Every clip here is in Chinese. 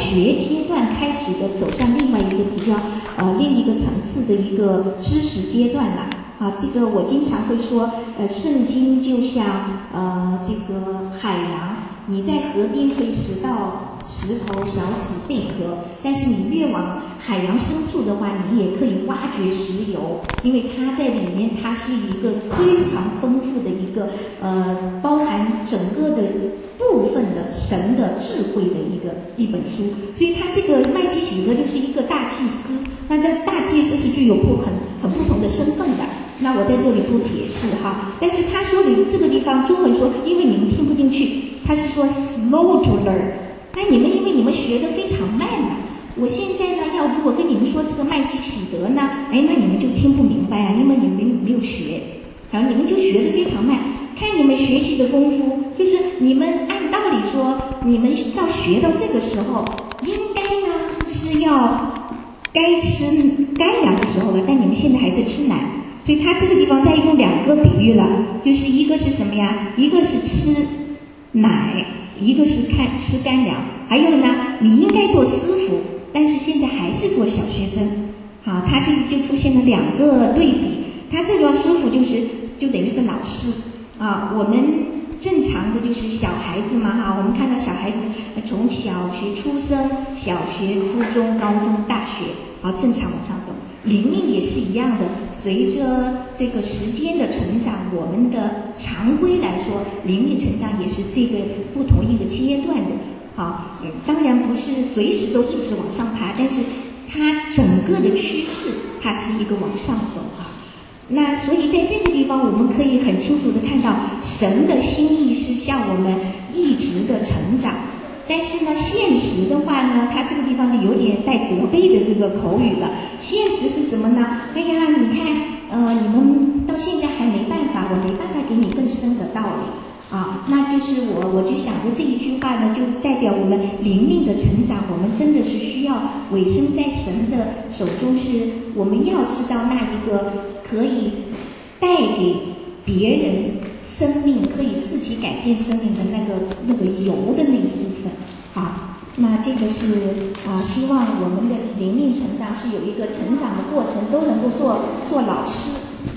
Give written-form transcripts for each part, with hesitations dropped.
学阶段开始的走上另外一个比较另一个层次的一个知识阶段了。啊，这个我经常会说，圣经就像这个海洋，你在河边可以拾到石头、小子、贝壳，但是你越往海洋深处的话，你也可以挖掘石油，因为它在里面，它是一个非常丰富的一个包含整个的部分的神的智慧的一本书。所以他这个麦基洗德就是一个大祭司，那这大祭司是具有很不同的身份的。那我在这里不解释哈，但是他说的这个地方中文说，因为你们听不进去，他是说 slow to learn。那你们因为你们学得非常慢嘛，我现在呢要如果跟你们说这个麦基洗德呢，哎，那你们就听不明白啊，因为你们没有学，然后你们就学得非常慢。看你们学习的功夫，就是你们按道理说，你们要学到这个时候，应该呢是要该吃干粮的时候了，但你们现在还在吃奶。所以他这个地方在用两个比喻了，就是一个是什么呀？一个是吃奶，一个是吃干粮。还有呢，你应该做师傅，但是现在还是做小学生。好，他这就出现了两个对比。他这个师傅就等于是老师啊，我们正常的就是小孩子嘛哈，我们看到小孩子从小学出生、小学、初中、高中、大学，啊，正常往上走。灵命也是一样的，随着这个时间的成长，我们的常规来说，灵命成长也是这个不同一个阶段的。好，当然不是随时都一直往上爬，但是它整个的趋势，它是一个往上走啊。那所以在这个地方，我们可以很清楚的看到，神的心意是向我们一直的成长。但是呢，现实的话呢，它这个地方就有点带责备的这个口语了。现实是怎么呢？哎呀，你看，你们到现在还没办法，我没办法给你更深的道理啊。那就是我就想着这一句话呢，就代表我们灵命的成长，我们真的是需要委身在神的手中，是我们要知道那一个可以带给别人生命，可以自己改变生命的那个油的那一部分。好，那这个是希望我们的灵命成长是有一个成长的过程，都能够做老师。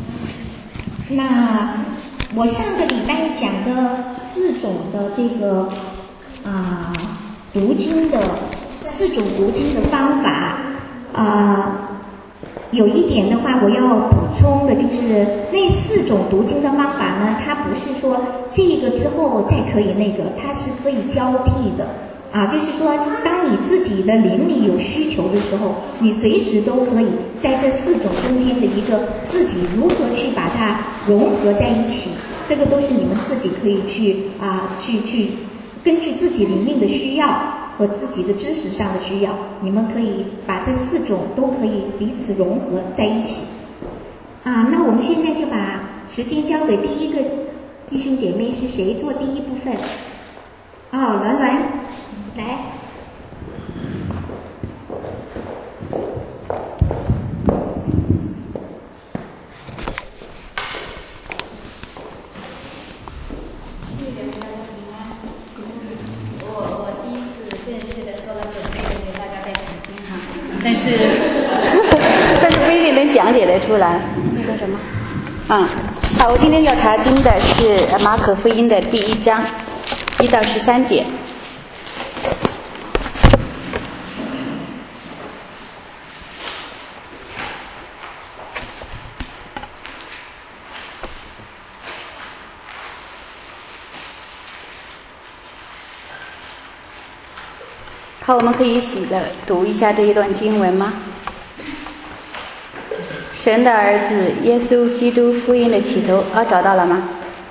那我上个礼拜讲的4种的这个读经的4种读经的方法有一点的话，我要补充的就是那4种读经的方法呢，它不是说这个之后再可以那个，它是可以交替的啊。就是说，当你自己的灵里有需求的时候，你随时都可以在这4种中间的一个自己如何去把它融合在一起，这个都是你们自己可以去根据自己灵命的需要和自己的知识上的需要，你们可以把这4种都可以彼此融合在一起那我们现在就把时间交给第一个弟兄姐妹，是谁做第一部分？鸾来。 但是不一定能讲解得出来。那个什么？好，我今天要查经的是马可福音的第1章1到13节。好，我们可以一起的读一下这一段经文吗？神的儿子耶稣基督福音的起头，找到了吗？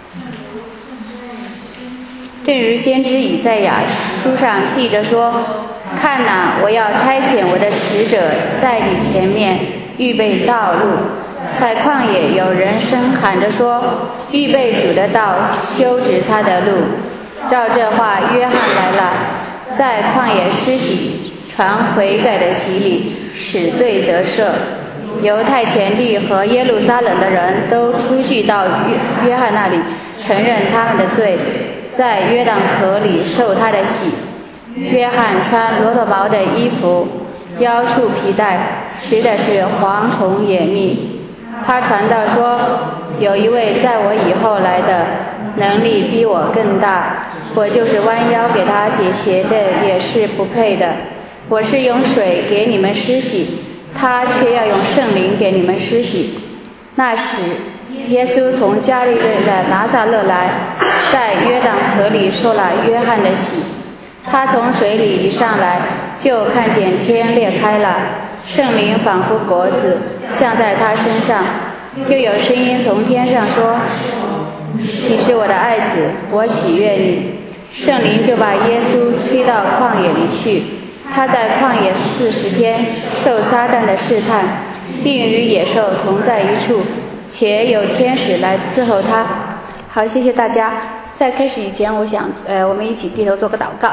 正如先知以赛亚书上记着说：看哪，我要差遣我的使者在你前面预备道路。在旷野有人声喊着说：预备主的道，修直他的路。照这话，约翰来了，在旷野施洗，传悔改的洗礼，使罪得赦。犹太全地和耶路撒冷的人都出去到约翰那里，承认他们的罪，在约旦河里受他的洗。 约翰穿骆驼毛的衣服，腰束皮带，吃的是蝗虫野蜜。他传道说，有一位在我以后来的，能力比我更大，我就是弯腰给他解鞋的，也是不配的。我是用水给你们施洗，他却要用圣灵给你们施洗。那时耶稣从加利利的拿撒勒来，在约旦河里受了约翰的洗。他从水里一上来，就看见天裂开了，圣灵仿佛果子降在他身上，又有声音从天上说，你是我的爱子，我喜悦你。圣灵就把耶稣推到旷野里去，他在旷野40天受撒旦的试探，并与野兽同在一处，且有天使来伺候他。好，谢谢大家。在开始以前，我想我们一起低头做个祷告。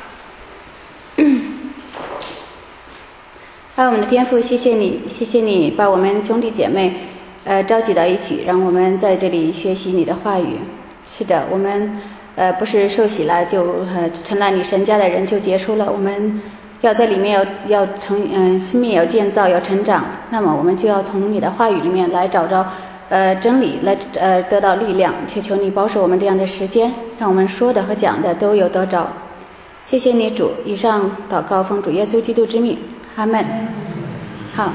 爱我们的天父，谢谢你，谢谢你把我们兄弟姐妹召集到一起，让我们在这里学习你的话语。是的，我们不是受洗了就成了你神家的人就结束了，我们要在里面要生命要建造，要成长。那么我们就要从你的话语里面来找着真理，来得到力量。求你保守我们这样的时间，让我们说的和讲的都有得着。谢谢你主，以上祷告奉主耶稣基督之名，阿们。好，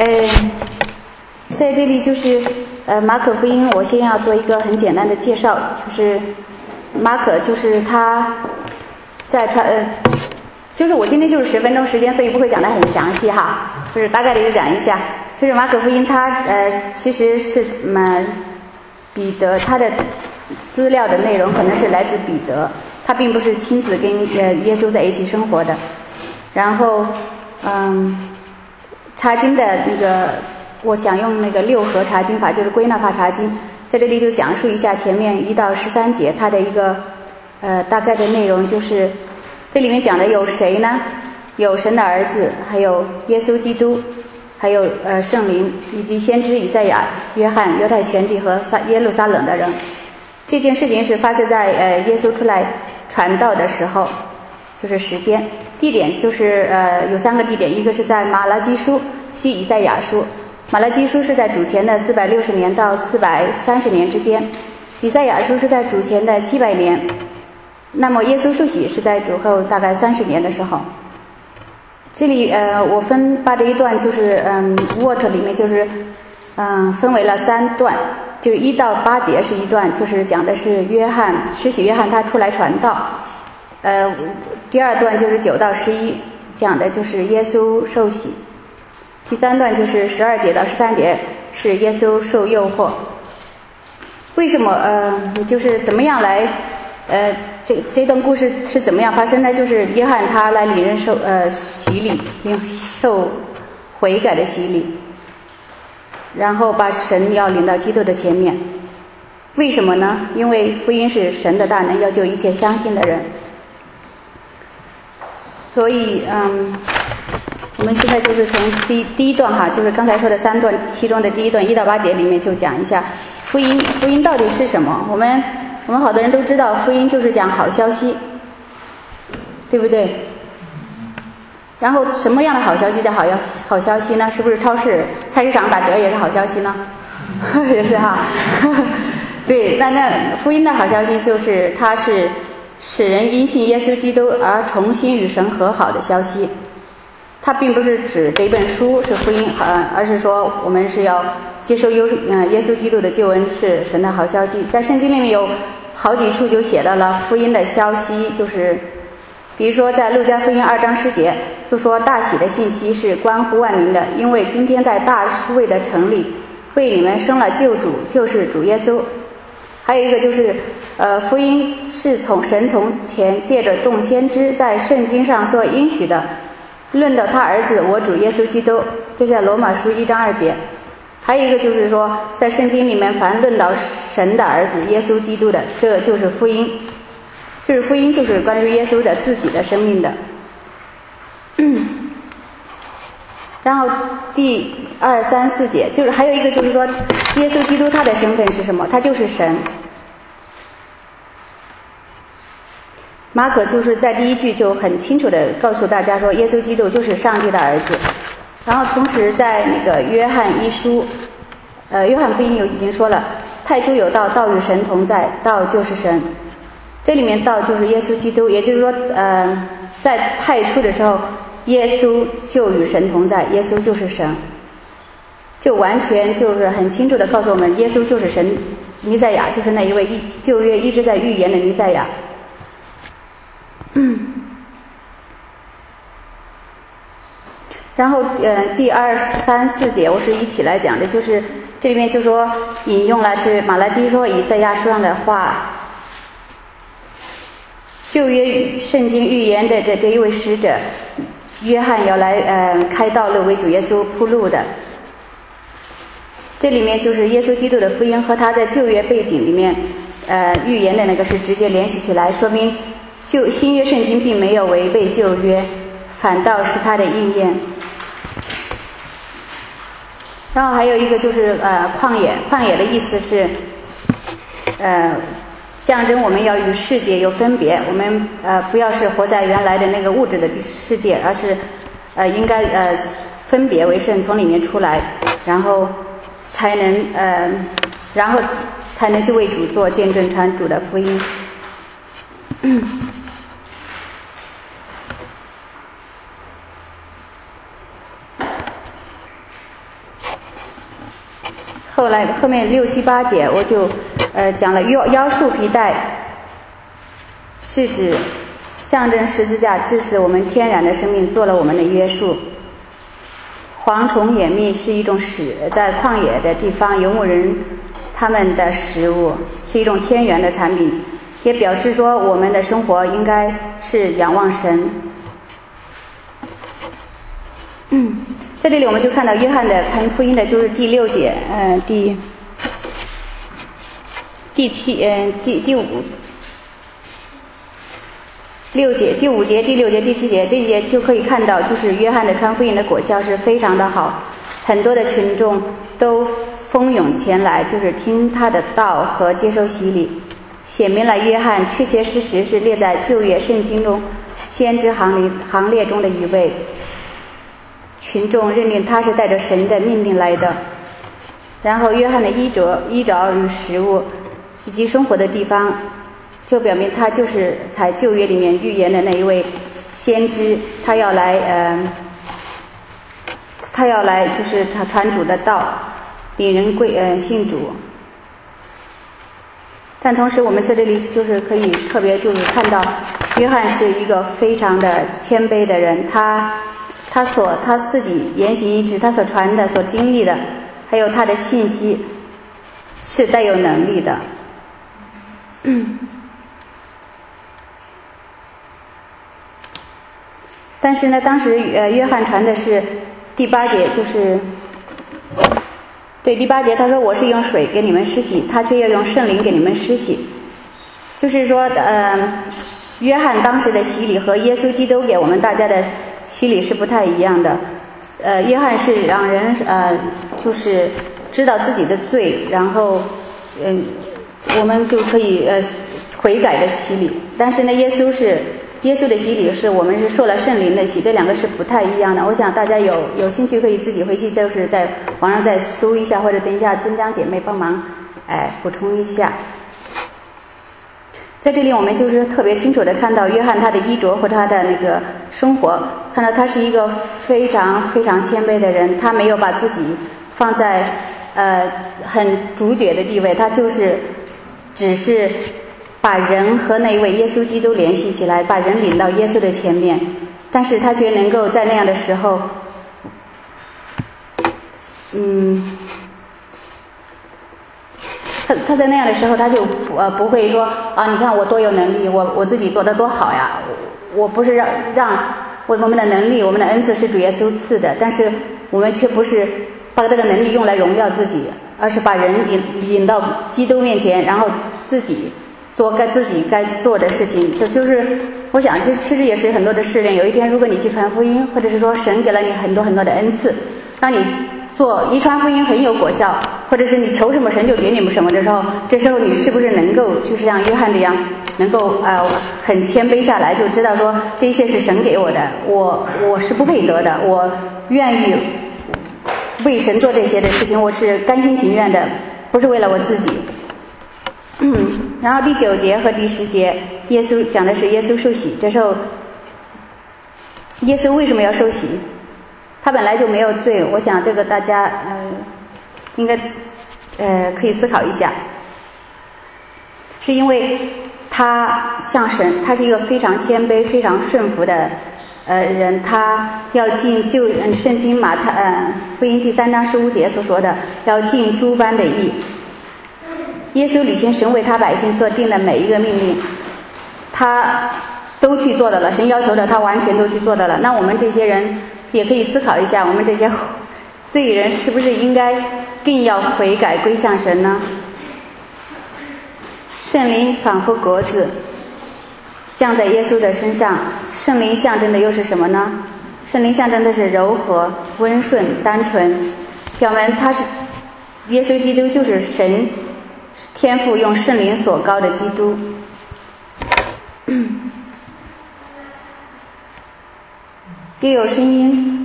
在这里就是马可福音，我先要做一个很简单的介绍，就是马可就是他在就是我今天就是10分钟时间，所以不会讲得很详细哈，就是大概的就讲一下。就是马可福音它其实是彼得，他的资料的内容可能是来自彼得，他并不是亲自跟耶稣在一起生活的。然后查经的那个，我想用那个6合查经法，就是归纳法查经，在这里就讲述一下前面1到13节它的一个大概的内容。就是这里面讲的有谁呢？有神的儿子，还有耶稣基督，还有圣灵，以及先知以赛亚、约翰、犹太全地和耶路撒冷的人。这件事情是发生在耶稣出来传道的时候，就是时间。地点就是有3个地点，一个是在马拉基书及以赛亚书。马拉基书是在主前的460年到430年之间，以赛亚书是在主前的700年。那么耶稣受洗是在主后大概30年的时候。这里我把这一段就是Word 里面就是分为了3段，就是1到8节是一段，就是讲的是施洗约翰他出来传道。第2段就是9到11，讲的就是耶稣受洗。第3段就是12节到13节是耶稣受诱惑。为什么就是怎么样来这段故事是怎么样发生的？就是约翰他来领人洗礼，受悔改的洗礼，然后把神要领到基督的前面。为什么呢？因为福音是神的大能，要救一切相信的人。所以我们现在就是从第一段哈，就是刚才说的3段，其中的第1段1到8节里面就讲一下福音到底是什么。我们好多人都知道，福音就是讲好消息，对不对？然后什么样的好消息叫好消息呢？是不是菜市场打折也是好消息呢？也是哈。对，那福音的好消息就是它是使人因信耶稣基督而重新与神和好的消息。它并不是指这本书是福音，而是说我们是要接受耶稣基督的救恩是神的好消息。在圣经里面有好几处就写到了福音的消息，就是比如说在路加福音2章10节就说大喜的信息是关乎万民的，因为今天在大卫的城里为你们生了救主，就是主耶稣。还有一个就是福音是神从前借着众先知在圣经上所应许的，论到他儿子我主耶稣基督，这是在罗马书1章2节。还有一个就是说在圣经里面凡论到神的儿子耶稣基督的，这就是福音。就是福音就是关于耶稣的自己的生命的。然后第2、3、4节就是还有一个就是说耶稣基督他的身份是什么？他就是神。 马可就是在第一句就很清楚地告诉大家说，耶稣基督就是上帝的儿子。然后同时在那个约翰一书，约翰福音已经说了，太初有道，道与神同在，道就是神。这里面道就是耶稣基督，也就是说，在太初的时候，耶稣就与神同在，耶稣就是神，就完全就是很清楚地告诉我们，耶稣就是神，弥赛亚就是那一位旧约一直在预言的弥赛亚。然后第2、3、4节我是一起来讲的，就是这里面就说引用了是马拉基说以赛亚书上的话，旧约圣经预言的这一位使者约翰要来开道路为主耶稣铺路的。这里面就是耶稣基督的福音和他在旧约背景里面预言的那个是直接联系起来，说明新约圣经并没有违背旧约，反倒是它的应验。然后还有一个就是旷野的意思是象征我们要与世界有分别，我们不要是活在原来的那个物质的世界，而是应该分别为圣，从里面出来，然后才能去为主做见证，传主的福音。后面6、7、8节我就讲了腰束皮带是指象征十字架致死我们天然的生命，做了我们的约束。蝗虫野蜜是一种在旷野的地方游牧人他们的食物，是一种天然的产品，也表示说我们的生活应该是仰望神。在这里我们就看到约翰的传福音的就是第6节，第5节、第5节、第6节、第7节，这一节就可以看到，就是约翰的传福音的果效是非常的好，很多的群众都蜂拥前来，就是听他的道和接受洗礼，显明了约翰确确实实是列在旧约圣经中先知行列中的一位。群众认定他是带着神的命令来的。然后约翰的衣着与食物以及生活的地方，就表明他就是在旧约里面预言的那一位先知，他要来就是传主的道，引人信主。但同时我们在这里就是可以特别就是看到约翰是一个非常的谦卑的人，他自己言行一致，他所传的所经历的还有他的信息是带有能力的。但是呢当时约翰传的是第8节，就是对第8节他说我是用水给你们施洗，他却要用圣灵给你们施洗。就是说约翰当时的洗礼和耶稣基督给我们大家的洗礼是不太一样的。约翰是让人就是知道自己的罪，然后我们就可以悔改的洗礼。但是呢耶稣的洗礼是我们是受了圣灵的洗，这两个是不太一样的。我想大家有兴趣可以自己回去就是在网上再搜一下，或者等一下增江姐妹帮忙补充一下。在这里我们就是特别清楚的看到约翰他的衣着和他的那个生活，看到他是一个非常非常谦卑的人，他没有把自己放在很主角的地位，他只是把人和那一位耶稣基督联系起来，把人领到耶稣的前面，但是他却能够在那样的时候他在那样的时候他就不会说你看我多有能力，我自己做得多好呀，我不是让我们的能力，我们的恩赐是主耶稣赐的，但是我们却不是把这个能力用来荣耀自己，而是把人引到基督面前，然后自己做自己该做的事情。就是我想这其实也是很多的试炼。有一天如果你去传福音，或者是说神给了你很多很多的恩赐，让你一传福音很有果效， 或者是你求什么神就给你们什么的时候，这时候你是不是能够就是像约翰这样，能够很谦卑下来，就知道说这一切是神给我的，我是不配得的，我愿意为神做这些的事情，我是甘心情愿的，不是为了我自己。然后第9节和第10节，耶稣讲的是耶稣受洗。这时候耶稣为什么要受洗？他本来就没有罪，我想这个大家应该可以思考一下，是因为他像神，他是一个非常谦卑非常顺服的人，他要尽圣经马太福音第3章15节所说的，要尽诸般的义。耶稣履行神为他百姓所定的每一个命令，他都去做到了，神要求的他完全都去做到了。那我们这些人也可以思考一下，我们这些罪人是不是应该更要悔改归向神呢？圣灵仿佛鸽子降在耶稣的身上，圣灵象征的又是什么呢？圣灵象征的是柔和、温顺、单纯，表明他是耶稣基督，就是神天父用圣灵所膏的基督。又有声音，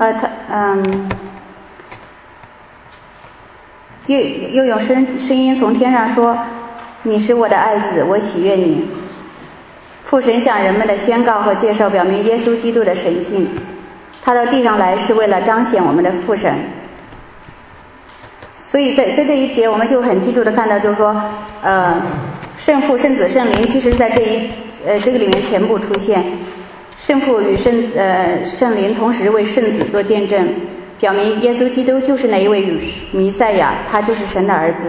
又有声音从天上说：“你是我的爱子，我喜悦你。”父神向人们的宣告和介绍，表明耶稣基督的神性。他到地上来是为了彰显我们的父神。所以在这一节，我们就很清楚的看到，就是说，圣父、圣子、圣灵，其实在这个里面全部出现。圣父与圣灵同时为圣子做见证，表明耶稣基督就是那一位弥赛亚，他就是神的儿子。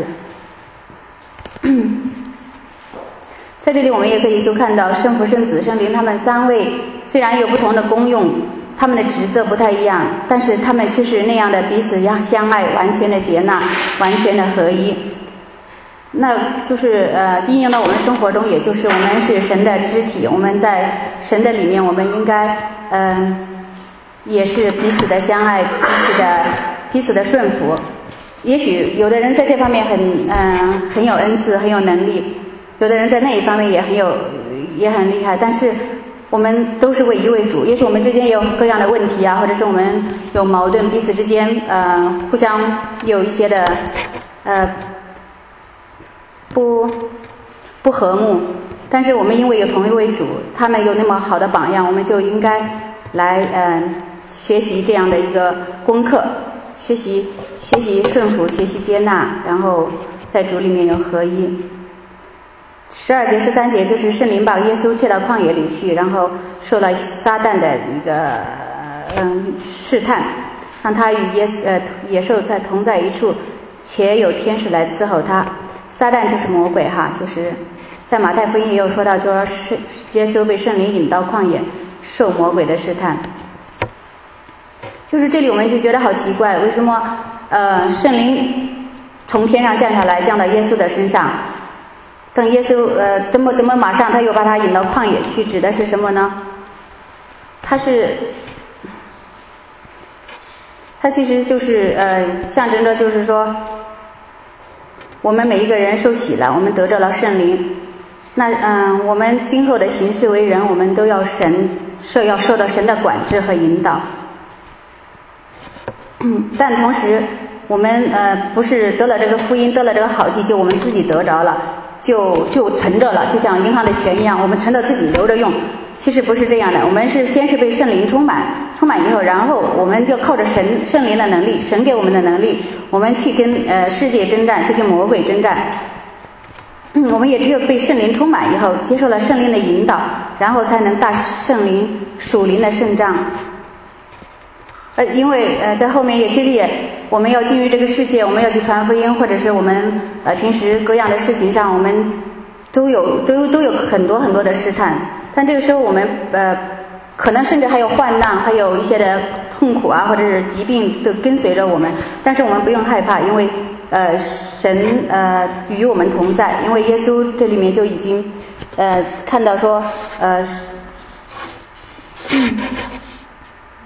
在这里我们也可以就看到圣父、圣子、圣灵他们3位虽然有不同的功用，他们的职责不太一样，但是他们却是那样的彼此相爱，完全的接纳，完全的合一。那就是应用到我们生活中，也就是我们是神的肢体，我们在神的里面，我们应该也是彼此的相爱，彼此的顺服。也许有的人在这方面很有恩赐，很有能力，有的人在那一方面也很厉害，但是我们都是为一为主。也许我们之间也有各样的问题啊，或者是我们有矛盾，彼此之间互相有一些的不和睦，但是我们因为有同一位主，他们有那么好的榜样，我们就应该来学习这样的一个功课，学习顺服，学习接纳，然后在主里面有合一。12节、13节就是圣灵把耶稣却到旷野里去，然后受到撒旦的一个试探，让他与野兽同在一处，且有天使来伺候他。撒旦就是魔鬼哈，就是在马太福音也有说到，就是耶稣被圣灵引到旷野，受魔鬼的试探。就是这里我们就觉得好奇怪，为什么圣灵从天上降下来，降到耶稣的身上，等耶稣怎么马上他又把他引到旷野去，指的是什么呢？他其实就是象征着就是说，我们每一个人受洗了，我们得着了圣灵，那我们今后的行事为人，我们都要受到神的管制和引导。但同时我们不是得了这个福音，得了这个好记，就我们自己得着了，就存着了，就像银行的钱一样，我们存到自己留着用。其实不是这样的，我们先是被圣灵充满以后，然后我们就靠着圣灵的能力，神给我们的能力，我们去跟世界征战，去跟魔鬼征战。我们也只有被圣灵充满以后，接受了圣灵的引导，然后才能打圣灵属灵的胜仗。因为在后面其实我们要进入这个世界，我们要去传福音，或者是我们平时各样的事情上，我们都有很多很多的试探。但这个时候我们可能甚至还有患难，还有一些的痛苦啊，或者是疾病都跟随着我们，但是我们不用害怕，因为神与我们同在。因为耶稣这里面就已经看到说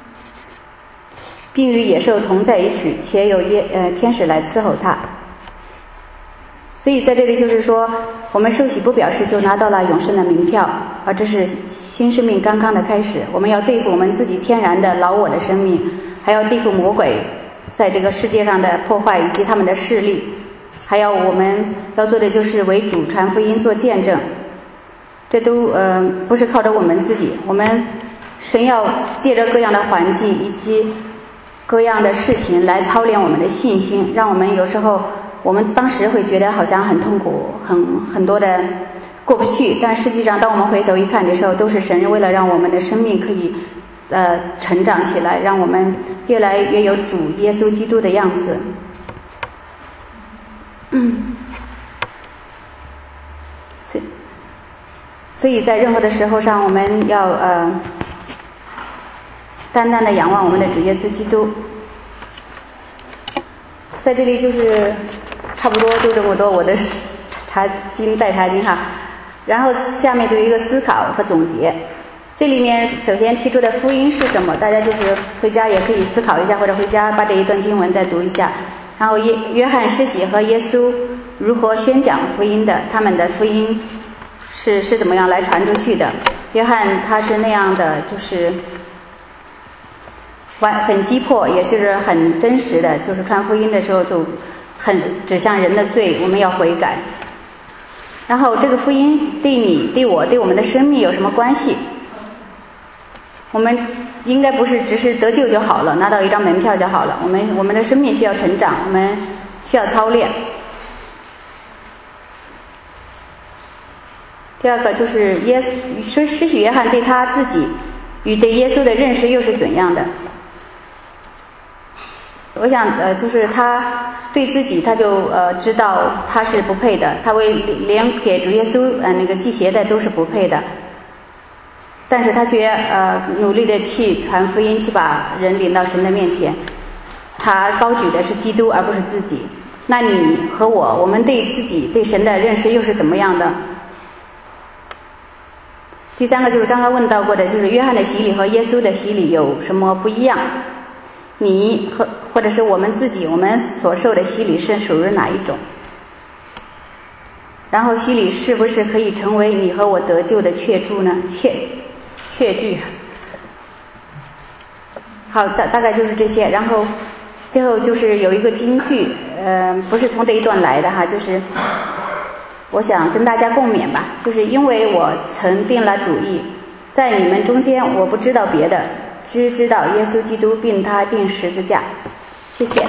并与野兽同在一起，且有天使来伺候他。 所以在这里就是说，我们受洗不表示就拿到了永生的名票，而这是新生命刚刚的开始。我们要对付我们自己天然的老我的生命，还要对付魔鬼在这个世界上的破坏以及他们的势力，还有我们要做的就是为主传福音做见证。这都不是靠着我们自己，我们神要借着各样的环境以及各样的事情来操练我们的信心，让我们有时候我们当时会觉得好像很痛苦，很多的过不去，但实际上当我们回头一看的时候，都是神为了让我们的生命可以成长起来，让我们越来越有主耶稣基督的样子。所以在任何的时候上，我们要单单的仰望我们的主耶稣基督。在这里就是差不多就这么多我的带查经哈，然后下面就有一个思考和总结。这里面首先提出的福音是什么？大家就是回家也可以思考一下，或者回家把这一段经文再读一下。然后约翰施洗和耶稣如何宣讲福音的，他们的福音是怎么样来传出去的。约翰他是那样的，就是很急迫，也就是很真实的，就是传福音的时候就很指向人的罪，我们要悔改。然后这个福音对你、对我、对我们的生命有什么关系？我们应该不是只是得救就好了，拿到一张门票就好了。我们的生命需要成长，我们需要操练。第二个就是施洗约翰对他自己与对耶稣的认识又是怎样的？我想就是他对自己他就知道他是不配的，他连给主耶稣那个系鞋带都是不配的，但是他却努力的去传福音，去把人领到神的面前。他高举的是基督而不是自己。那你和我们对自己对神的认识又是怎么样的？第三个就是刚刚问到过的，就是约翰的洗礼和耶稣的洗礼有什么不一样？你或者是我们自己，我们所受的洗礼是属于哪一种？然后洗礼是不是可以成为你和我得救的确据呢？确据。好，大概就是这些。然后最后就是有一个金句，不是从这一段来的哈，就是我想跟大家共勉吧，就是因为我曾定了主意，在你们中间我不知道别的，只知道耶稣基督并他钉十字架。谢谢。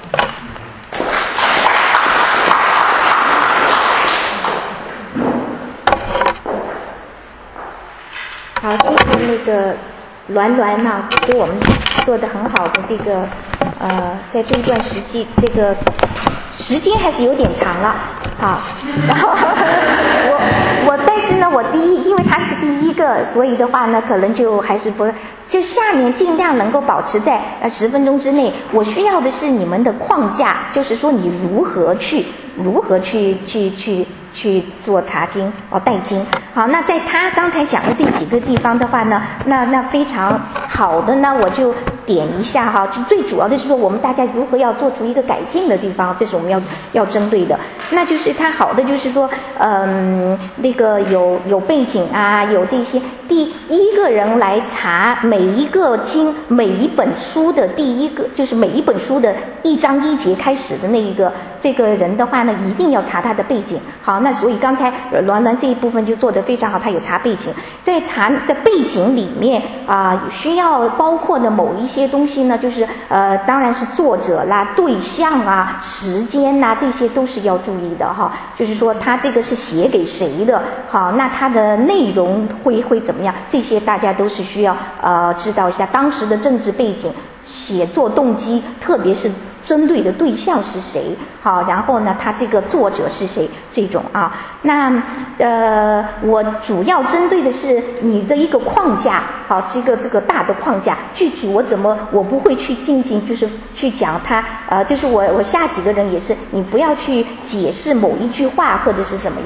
好，谢谢那个栾呐，给我们做的很好的这个在这一段这个时间还是有点长了，好，然后但是呢，因为他是第一个，所以的话呢，可能就还是就下面尽量能够保持在10分钟之内。我需要的是你们的框架，就是说你如何去做查经带经。好，那在他刚才讲的这几个地方的话呢，那非常好的呢，我就点一下哈。就最主要的是说，我们大家如何要做出一个改进的地方，这是我们要针对的。那就是他好的就是说，那个有背景啊，有这些。第一个人来查每一个经、每一本书的第一个，就是每一本书的1章1节开始的那一个这个人的话呢，一定要查他的背景。好，那所以刚才栾这一部分就做得非常好，他有查背景，在查的背景里面需要包括的某一些东西呢，就是当然是作者啦、对象啊、时间啦，这些都是要注意的哈。就是说他这个是写给谁的，好，那他的内容会怎么样？这些大家都是需要知道一下当时的政治背景、写作动机，特别是针对的对象是谁，好，然后呢，他这个作者是谁，这种啊。那我主要针对的是你的一个框架，好，这个大的框架，具体我不会去进行就是去讲它，就是我下几个人也是，你不要去解释某一句话或者是怎么样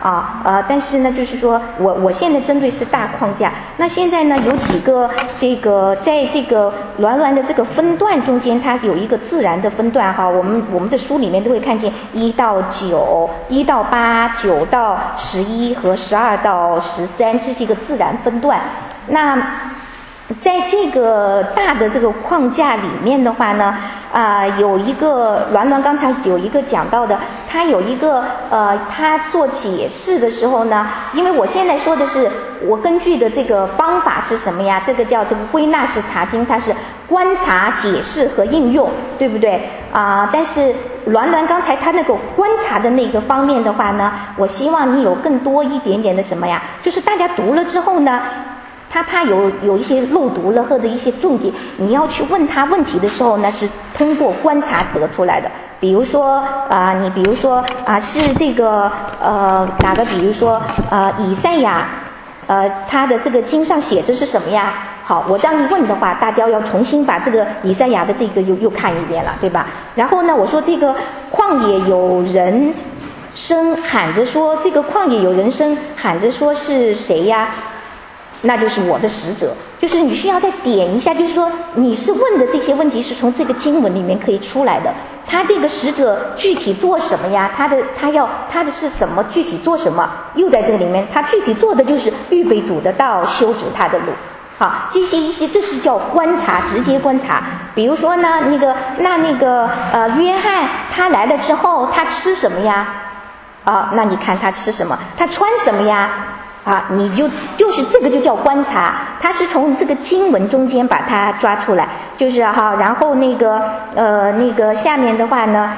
但是呢，就是说我现在针对是大框架。那现在呢，有几个这个在这个鸾鸾的这个分段中间，它有一个自然的分段哈。我们的书里面都会看见1到9、1到8、9到11和12到13，这是一个自然分段。那在这个大的这个框架里面的话呢，有一个鸾鸾刚才有一个讲到的，他有一个他做解释的时候呢，因为我现在说的是我根据的这个方法是什么呀？这个叫这个归纳式查经，它是观察、解释和应用，对不对但是鸾鸾刚才他那个观察的那个方面的话呢，我希望你有更多一点点的什么呀？就是大家读了之后呢，他怕有一些漏读了或者一些重点，你要去问他问题的时候呢，是通过观察得出来的。比如说你比如说是这个打个比如说以赛亚他的这个经上写着是什么呀？好，我这样一问的话，大家要重新把这个以赛亚的这个又看一遍了，对吧？然后呢，我说这个旷野有人声喊着说，这个旷野有人声喊着说是谁呀？那就是我的使者。就是你需要再点一下，就是说你是问的这些问题是从这个经文里面可以出来的。他这个使者具体做什么呀？他的是什么？具体做什么？又在这个里面，他具体做的就是预备主的道，修直他的路。好，这些这是叫观察，直接观察。比如说呢，约翰他来了之后，他吃什么呀？那你看他吃什么？他穿什么呀？你就是这个就叫观察，他是从这个经文中间把它抓出来，就是然后那个下面的话呢，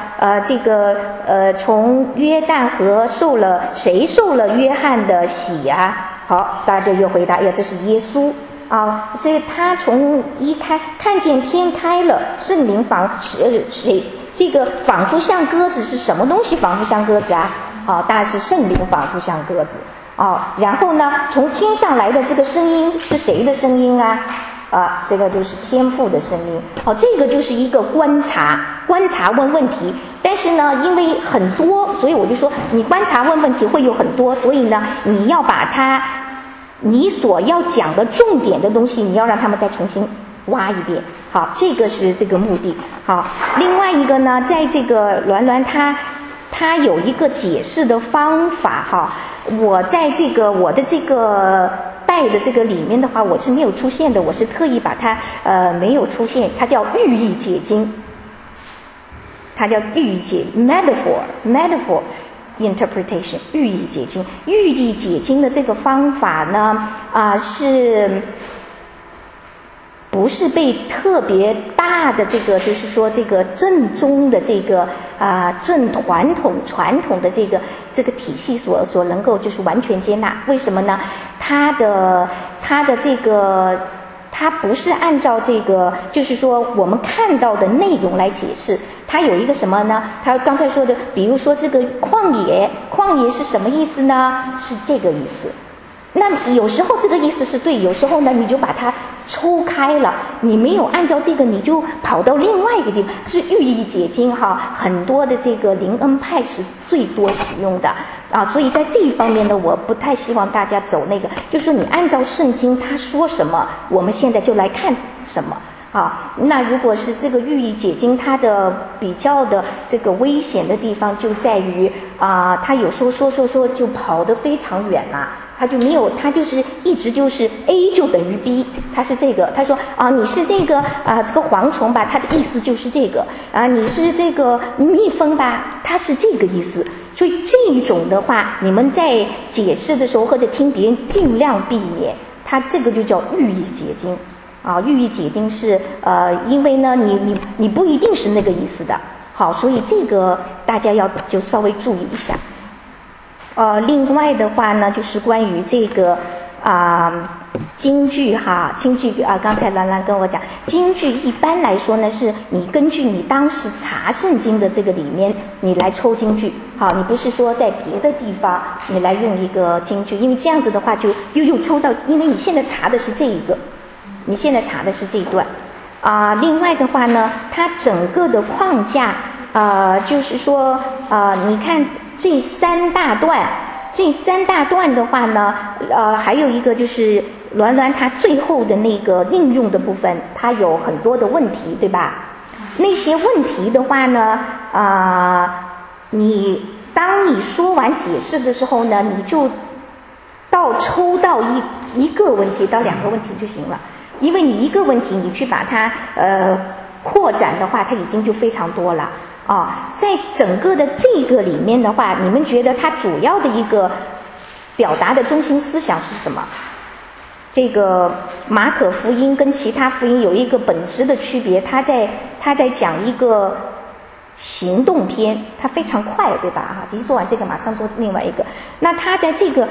从约旦河谁受了约翰的洗呀？好，大家又回答，这是耶稣所以他从看见天开了，圣灵这个仿佛像鸽子，是什么东西仿佛像鸽子啊？当然是圣灵仿佛像鸽子。然后呢，从天上来的这个声音是谁的声音啊？这个就是天父的声音。这个就是一个观察问问题。但是呢，因为很多，所以我就说你观察问问题会有很多，所以呢，你要把你所要讲的重点的东西，你要让他们再重新挖一遍。好，这个是这个目的。好，另外一个呢，在这个鸾它有一个解释的方法我在我的这个带的这个里面的话，我是没有出现的，我是特意把它没有出现，它叫寓意解经，它叫寓意解 metaphor interpretation， 寓意解经。寓意解经的这个方法呢是不是被特别大的这个就是说这个正宗的这个正传统的这个体系所能够就是完全接纳？为什么呢？它的这个它不是按照这个就是说我们看到的内容来解释，它有一个什么呢？他刚才说的，比如说这个旷野是什么意思呢？是这个意思。那有时候这个意思是对，有时候呢你就把它抽开了，你没有按照这个，你就跑到另外一个地方，是寓意解经很多的这个灵恩派是最多使用的所以在这一方面呢，我不太希望大家走那个，就是说你按照圣经他说什么，我们现在就来看什么那如果是这个寓意解经，它的比较的这个危险的地方就在于他有时候说就跑得非常远了。他就没有，他就是一直就是 A 就等于 B， 他是这个，他说你是这个这个蝗虫吧，他的意思就是这个你是这个蜜蜂吧，他是这个意思。所以这一种的话，你们在解释的时候或者听别人尽量避免，他这个就叫寓意解经寓意解经是因为呢你不一定是那个意思的。好，所以这个大家要就稍微注意一下。另外的话呢，就是关于这个京剧京剧刚才兰兰跟我讲，京剧一般来说呢，是你根据你当时查圣经的这个里面，你来抽京剧。好，你不是说在别的地方你来用一个京剧，因为这样子的话就又抽到，因为你现在查的是这一个，你现在查的是这一段另外的话呢，它整个的框架就是说你看这3大段这3大段的话呢，还有一个就是栾栾他最后的那个应用的部分，他有很多的问题，对吧？那些问题的话呢，当你说完解释的时候呢，你就抽到一个问题到2个问题就行了，因为你一个问题你去把它扩展的话，它已经就非常多了在整个的这个里面的话，你们觉得它主要的一个表达的中心思想是什么？这个马可福音跟其他福音有一个本质的区别，他在讲一个行动篇，它非常快，对吧？一做完这个马上做另外一个。那他在这个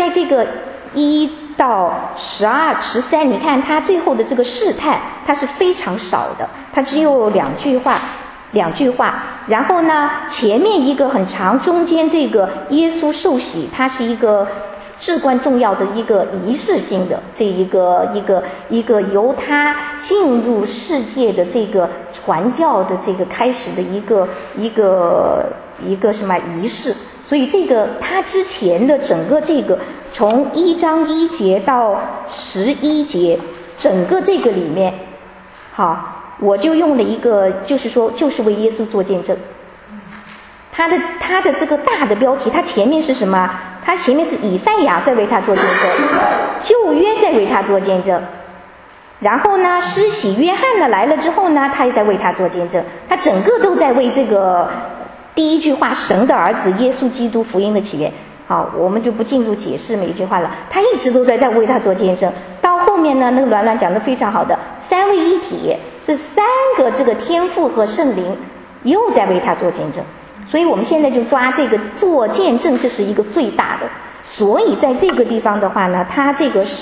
1到12、13，你看他最后的这个试探，它是非常少的，它只有2句话。然后呢，前面一个很长，中间这个耶稣受洗，它是一个至关重要的一个仪式性的这一个由他进入世界的这个传教的这个开始的一个什么仪式。所以这个他之前的整个这个从1章1节到11节，整个这个里面，好，我就用了一个，就是为耶稣做见证。他的这个大的标题，他前面是什么？他前面是以赛亚在为他做见证，旧约在为他做见证，然后呢，施洗约翰呢来了之后呢，他也在为他做见证，他整个都在为这个第一句话神的儿子耶稣基督福音的起源。好，我们就不进入解释每一句话了，他一直都在为他做见证。到后面呢，那个栾栾讲得非常好的3位一体，这3个这个天父和圣灵又在为他做见证。所以我们现在就抓这个做见证，这是一个最大的。所以在这个地方的话呢，他这个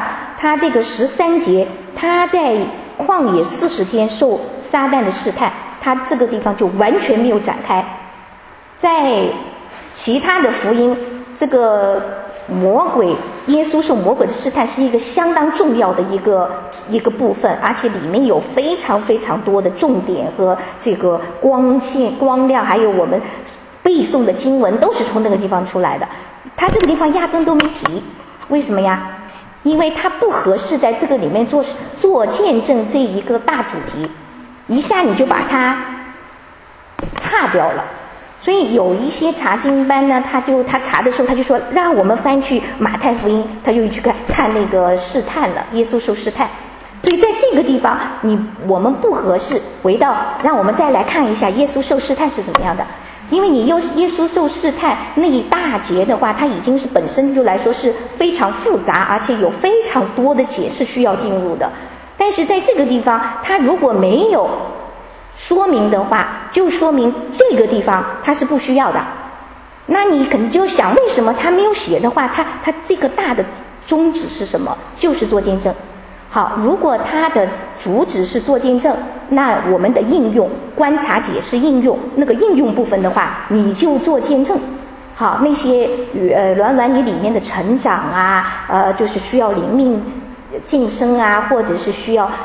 13节，他在旷野40天受撒旦的试探，他这个地方就完全没有展开。在其他的福音，这个耶稣受魔鬼的试探是一个相当重要的一个部分，而且里面有非常非常多的重点和这个光亮，还有我们背诵的经文都是从那个地方出来的。他这个地方压根都没提，为什么呀？因为他不合适在这个里面做见证这一个大主题，一下你就把它岔掉了。所以有一些查经班呢，他查的时候他就说让我们翻去马太福音，他就去看那个试探了，耶稣受试探。所以在这个地方我们不合适回到让我们再来看一下耶稣受试探是怎么样的。因为你耶稣受试探那一大节的话，它已经是本身就来说是非常复杂，而且有非常多的解释需要进入的。但是在这个地方他如果没有说明的话，就说明这个地方它是不需要的。那你可能就想，为什么他没有写的话，他这个大的宗旨是什么？就是做见证。好，如果他的主旨是做见证，那我们的应用、观察、解释、应用那个应用部分的话，你就做见证。好，那些栾栾你里面的成长啊，就是需要灵命晋升啊，或者是需要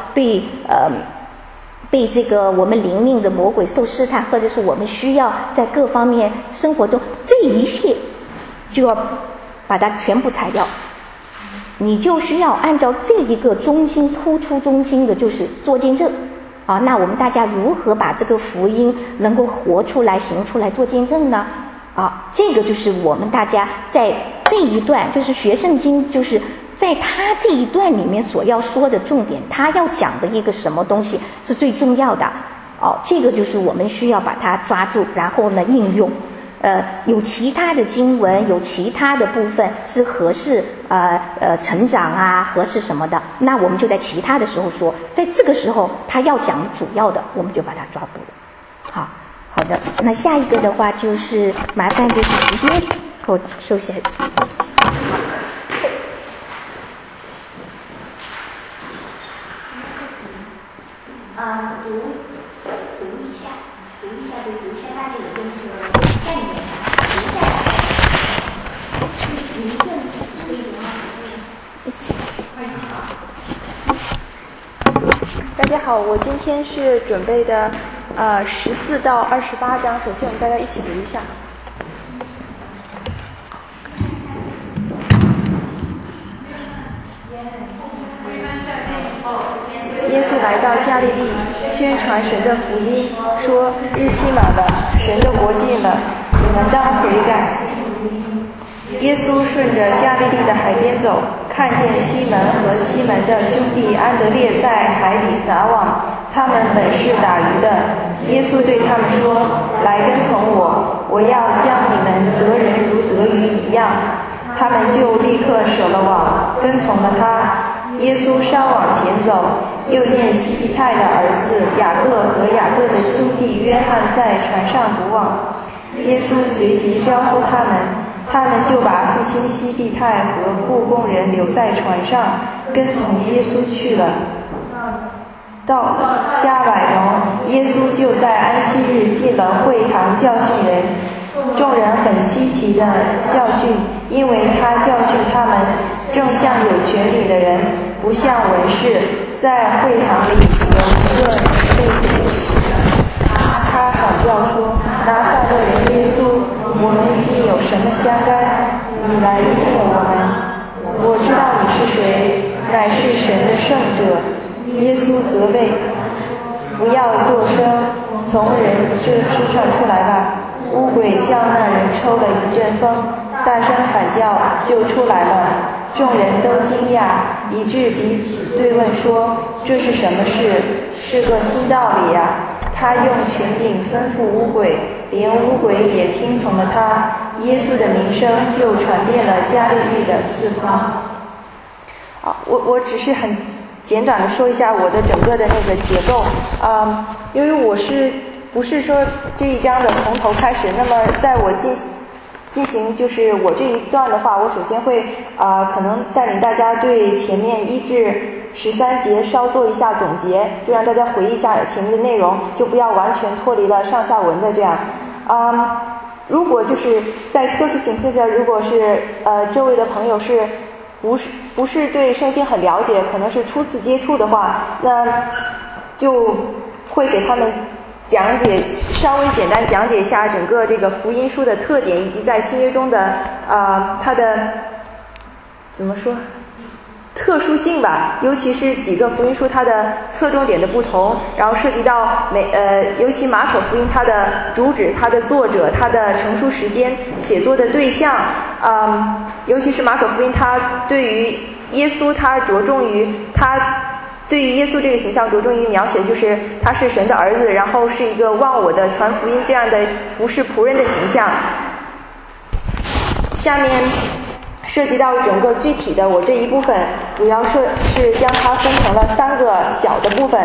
被这个我们灵命的魔鬼受试探，或者是我们需要在各方面生活中，这一切就要把它全部裁掉。你就需要按照这一个中心突出中心的，就是做见证啊。那我们大家如何把这个福音能够活出来、行出来、做见证呢？啊，这个就是我们大家在这一段，就是学圣经，就是在他这一段里面所要说的重点，他要讲的一个什么东西是最重要的。这个就是我们需要把它抓住，然后呢应用。有其他的经文，有其他的部分是合适成长啊，合适什么的，那我们就在其他的时候说，在这个时候他要讲的主要的，我们就把它抓住了。好的，那下一个的话就是麻烦就是时间给我收下。读一下，大家有个概念，读一下。一个可以吗？一起。 大家好，我今天是准备的14到28章，首先我们大家一起读一下。 来到加利利，宣传神的福音，说日期满了，神的国近了，你们当悔改。耶稣顺着加利利的海边走，看见西门和西门的兄弟安德烈在海里撒网，他们本是打鱼的。耶稣对他们说：来跟从我，我要将你们得人如得鱼一样。他们就立刻舍了网，跟从了他。耶稣稍往前走，又见西庇太的儿子雅各和雅各的兄弟约翰在船上捕网。耶稣随即招呼他们，他们就把父亲西庇太和雇工人留在船上，跟从耶稣去了。到加百农，耶稣就在安息日进了会堂教训人。众人很稀奇的教训，因为他教训他们正像有权柄的人，不像文士。在会堂里有一个被举起的，他喊叫说：拿撒勒人耶稣，我们与你有什么相干？你来医治我们。我知道你是谁，乃是神的圣者。耶稣责备：不要作声，从人这身上出来吧。污鬼叫那人抽了一阵风，大声喊叫，就出来了。众人都惊讶，以致彼此对问说：这是什么事？是个新道理呀！他用权柄吩咐污鬼，连污鬼也听从了他。耶稣的名声就传遍了加利利的四方。我只是很简短的说一下我的整个的那个结构。因为我不是说这一章的从头开始，那么在我进行就是我这一段的话，我首先会可能带领大家对前面1至13节稍做一下总结，就让大家回忆一下前面的内容，就不要完全脱离了上下文的这样。如果就是在特殊情况下，如果是周围的朋友不是对圣经很了解，可能是初次接触的话，那就会给他们讲解，稍微简单讲解一下整个这个福音书的特点，以及在新约中的它的怎么说特殊性吧，尤其是几个福音书它的侧重点的不同，然后涉及到尤其马可福音它的主旨、它的作者、它的成书时间、写作的对象，尤其是马可福音它对于耶稣它着重于对于耶稣这个形象着重于描写，就是他是神的儿子，然后是一个忘我的传福音这样的服侍仆人的形象。下面涉及到整个具体的我这一部分，主要是将它分成了3个小的部分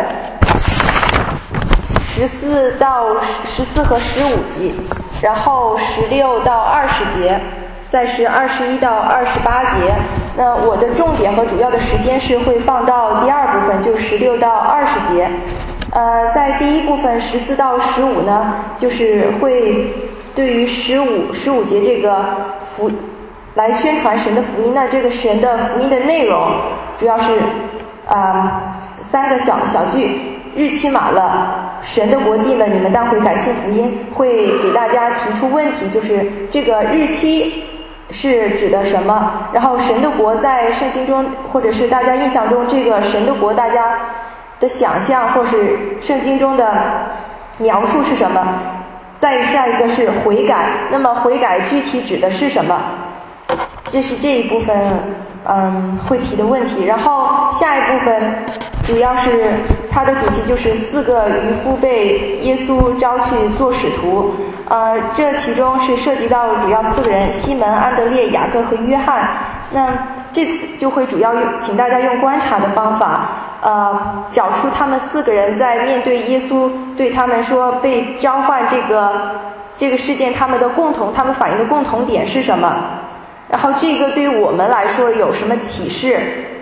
，14和15集，然后16到20节，再是21到28节。那我的重点和主要的时间是会放到第2部分，就16到20节。在第一部分14到15呢，就是会对于15节这个来宣传神的福音的这个神的福音的内容，主要是3个小句。日期满了，神的国近了，你们当悔改信福音。会给大家提出问题，就是这个日期是指的什么？然后神的国在圣经中，或者是大家印象中，这个神的国大家的想象，或是圣经中的描述是什么？再下一个是悔改，那么悔改具体指的是什么？这是这一部分会提的问题。然后下一部分主要是它的主题就是4个渔夫被耶稣召去做使徒。这其中是涉及到主要4个人：西门、安德烈、雅各和约翰。那这就会主要请大家用观察的方法，找出他们4个人在面对耶稣对他们说被召唤这个事件，他们反映的共同点是什么？然后这个对于我们来说有什么启示？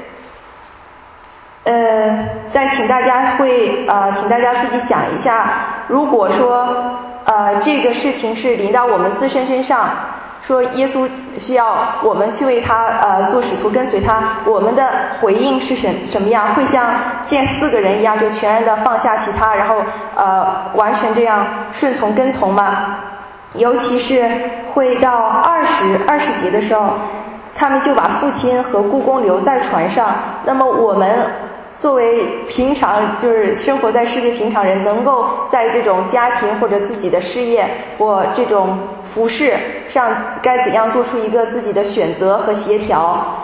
再请大家自己想一下，如果说这个事情是临到我们自身身上，说耶稣需要我们去为他做使徒跟随他，我们的回应是什么样？会像这4个人一样就全然的放下其他，然后完全这样顺从跟从吗？尤其是会到20节的时候，他们就把父亲和雇工留在船上。那么我们作为平常就是生活在世界平常人，能够在这种家庭或者自己的事业或这种服饰上该怎样做出一个自己的选择和协调。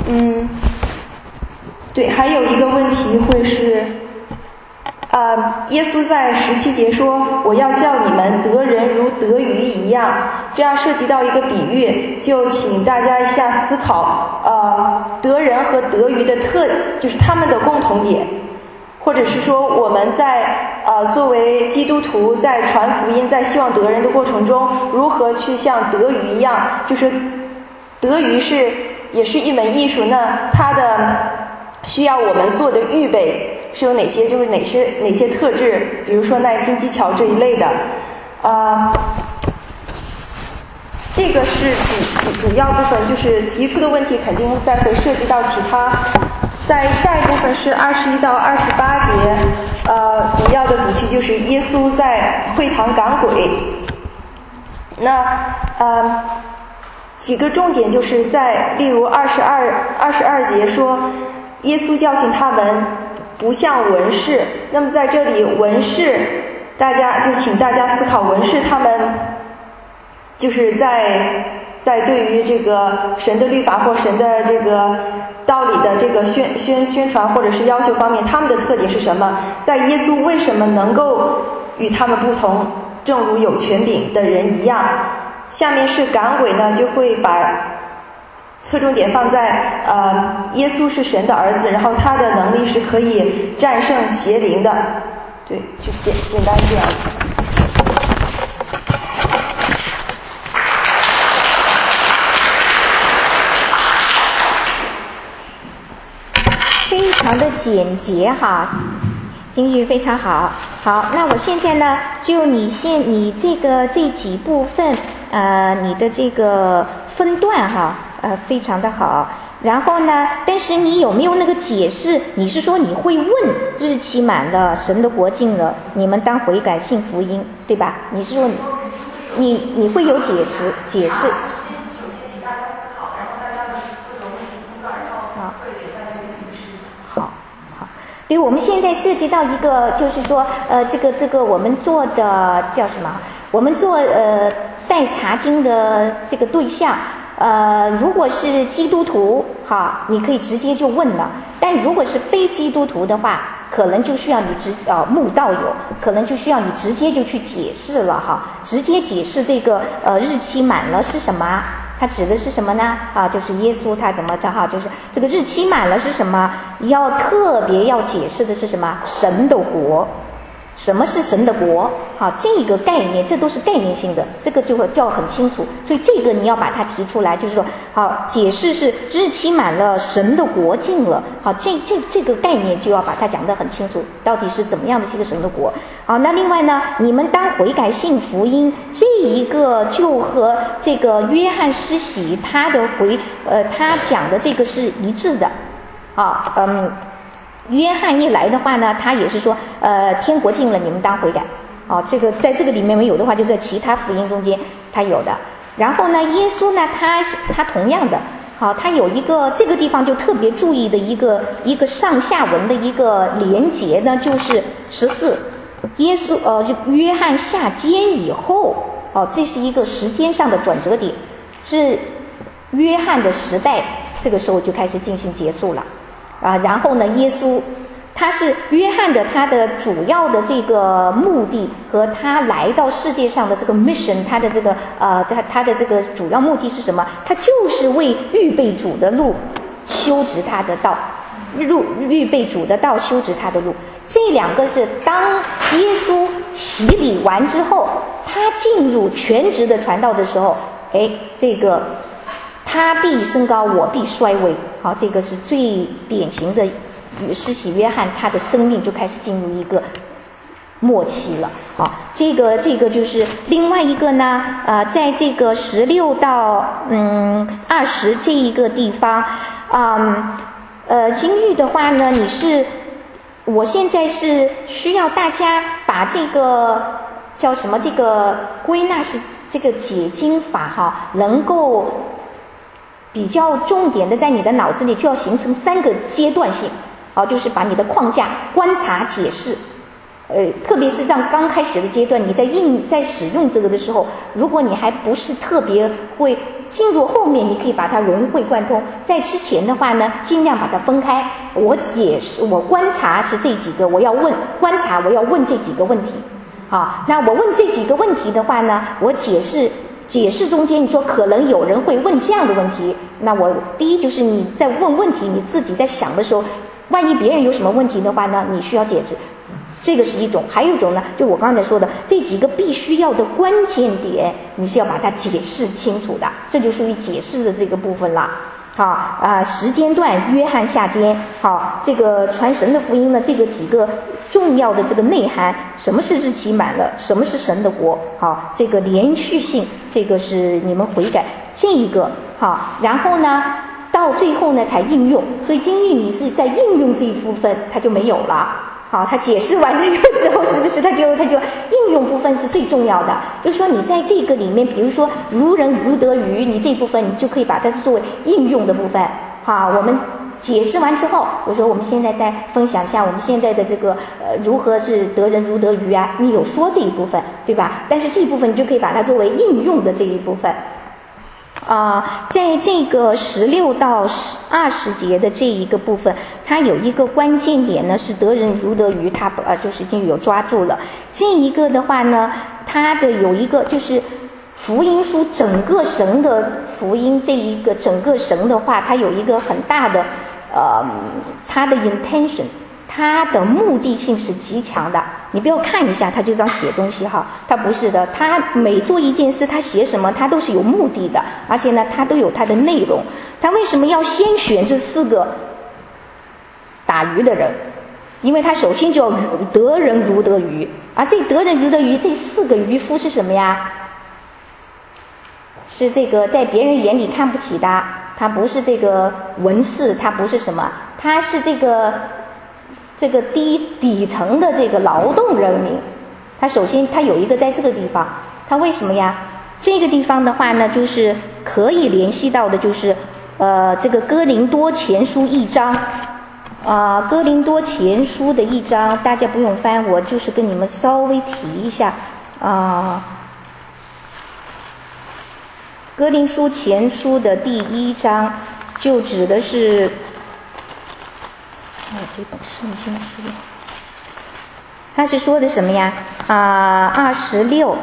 对，还有一个问题会是耶稣在17节说，我要叫你们得人如得鱼一样，这样涉及到一个比喻，就请大家一下思考得人和得鱼的就是他们的共同点，或者是说我们在作为基督徒在传福音在希望得人的过程中，如何去像得鱼一样，就是得鱼也是一门艺术呢，它的需要我们做的预备是有哪些，就是哪些特质，比如说耐心技巧这一类的。这个是主要部分，就是提出的问题肯定再会涉及到其他。在下一部分是21到28节，主要的主题就是耶稣在会堂赶鬼。那几个重点就是例如22节说，耶稣教训他们不像文士。那么在这里文士，请大家思考，文士他们就是在对于这个神的律法或神的这个道理的这个宣传或者是要求方面，他们的特点是什么？在耶稣为什么能够与他们不同？正如有权柄的人一样。下面是赶鬼呢，就会把侧重点放在耶稣是神的儿子，然后他的能力是可以战胜邪灵的。对，就简单这样。 非常的简洁哈，金句非常好。好，那我现在呢，就你这几部分你的这个分段哈，非常的好。然后呢，但是你有没有那个解释？你是说你会问日期满了，神的国近了，你们当悔改信福音，对吧？你是说你会有解释？所以我们现在涉及到一个，就是说，这个我们做的叫什么？我们做带查经的这个对象，如果是基督徒，哈，你可以直接就问了；但如果是非基督徒的话，可能就需要你慕道友，可能就需要你直接就去解释了哈，直接解释这个日期满了是什么？它指的是什么呢？就是耶稣他怎么着哈？就是这个日期满了是什么？特别要解释的是什么？神的国。什么是神的国？好，这个概念，这都是概念性的，这个就要很清楚。所以这个你要把它提出来，就是说，好，解释是日期满了，神的国近了。好，这个概念就要把它讲得很清楚，到底是怎么样的一个神的国。好，那另外呢，你们当悔改信福音，这一个就和这个约翰施洗他讲的这个是一致的。约翰一来的话呢，他也是说，天国近了，你们当悔改。这个在这个里面没有的话，就在其他福音中间他有的。然后呢，耶稣呢，他同样的，好，他有一个这个地方就特别注意的一个上下文的一个连结呢，就是14，耶稣就约翰下监以后，这是一个时间上的转折点，是约翰的时代，这个时候就开始进行结束了。然后呢，耶稣他是约翰的他的主要的这个目的和他来到世界上的这个 mission， 他的这个他的这个主要目的是什么？他就是为预备主的路，修直他的道，预备主的道，修直他的路。这两个是当耶稣洗礼完之后，他进入全职的传道的时候，这个他必升高，我必衰微。好，这个是最典型的施洗约翰，他的生命就开始进入一个末期了。好，这个就是另外一个呢，在这个16到20这一个地方，金玉的话呢，我现在是需要大家把这个叫什么？这个归纳是这个解经法哈，能够比较重点的在你的脑子里就要形成3个阶段性。 就是把你的框架观察解释。特别是让刚开始的阶段，你在使用这个的时候，如果你还不是特别会，进入后面你可以把它融会贯通。在之前的话呢，尽量把它分开。我解释，我观察是这几个，我要问观察，我要问这几个问题。好，那我问这几个问题的话呢，我解释中间，你说可能有人会问这样的问题，那我第一就是你在问问题，你自己在想的时候，万一别人有什么问题的话呢，你需要解释。这个是一种，还有一种呢，就我刚才说的这几个必须要的关键点，你是要把它解释清楚的，这就属于解释的这个部分了。好时间段，约翰下监。好，这个传神的福音呢，这个几个重要的这个内涵，什么是日期满了，什么是神的国。好，这个连续性，这个是你们悔改这一个。好，然后呢，到最后呢才应用，所以今日你是在应用这一部分，它就没有了。好，他解释完这个时候，是不是他就应用部分是最重要的？就是说你在这个里面，比如说如人如得鱼，你这部分你就可以把它是作为应用的部分。好，我们解释完之后，我说我们现在再分享一下我们现在的这个如何是得人如得鱼啊？你有说这一部分，对吧？但是这一部分你就可以把它作为应用的这一部分。在这个16到20节的这一个部分，它有一个关键点呢，是得人如得鱼，它就是已经有抓住了。这一个的话呢，它的有一个就是福音书整个神的福音，这一个整个神的话，它有一个很大的它的 intention， 它的目的性是极强的。你不要看一下他就这样写东西哈，他不是的，他每做一件事他写什么他都是有目的的，而且呢他都有他的内容。他为什么要先选这4个打鱼的人？因为他首先就要得人如得鱼，而这得人如得鱼这4个渔夫是什么呀？是这个在别人眼里看不起的，他不是这个文士，他不是什么，他是这个底层的这个劳动人民。他首先他有一个在这个地方，他为什么呀？这个地方的话呢，就是可以联系到的就是这个哥林多前书1章。哥林多前书的1章大家不用翻，我就是跟你们稍微提一下哥林多前书的第1章就指的是这本圣经书，他是说的什么呀？26，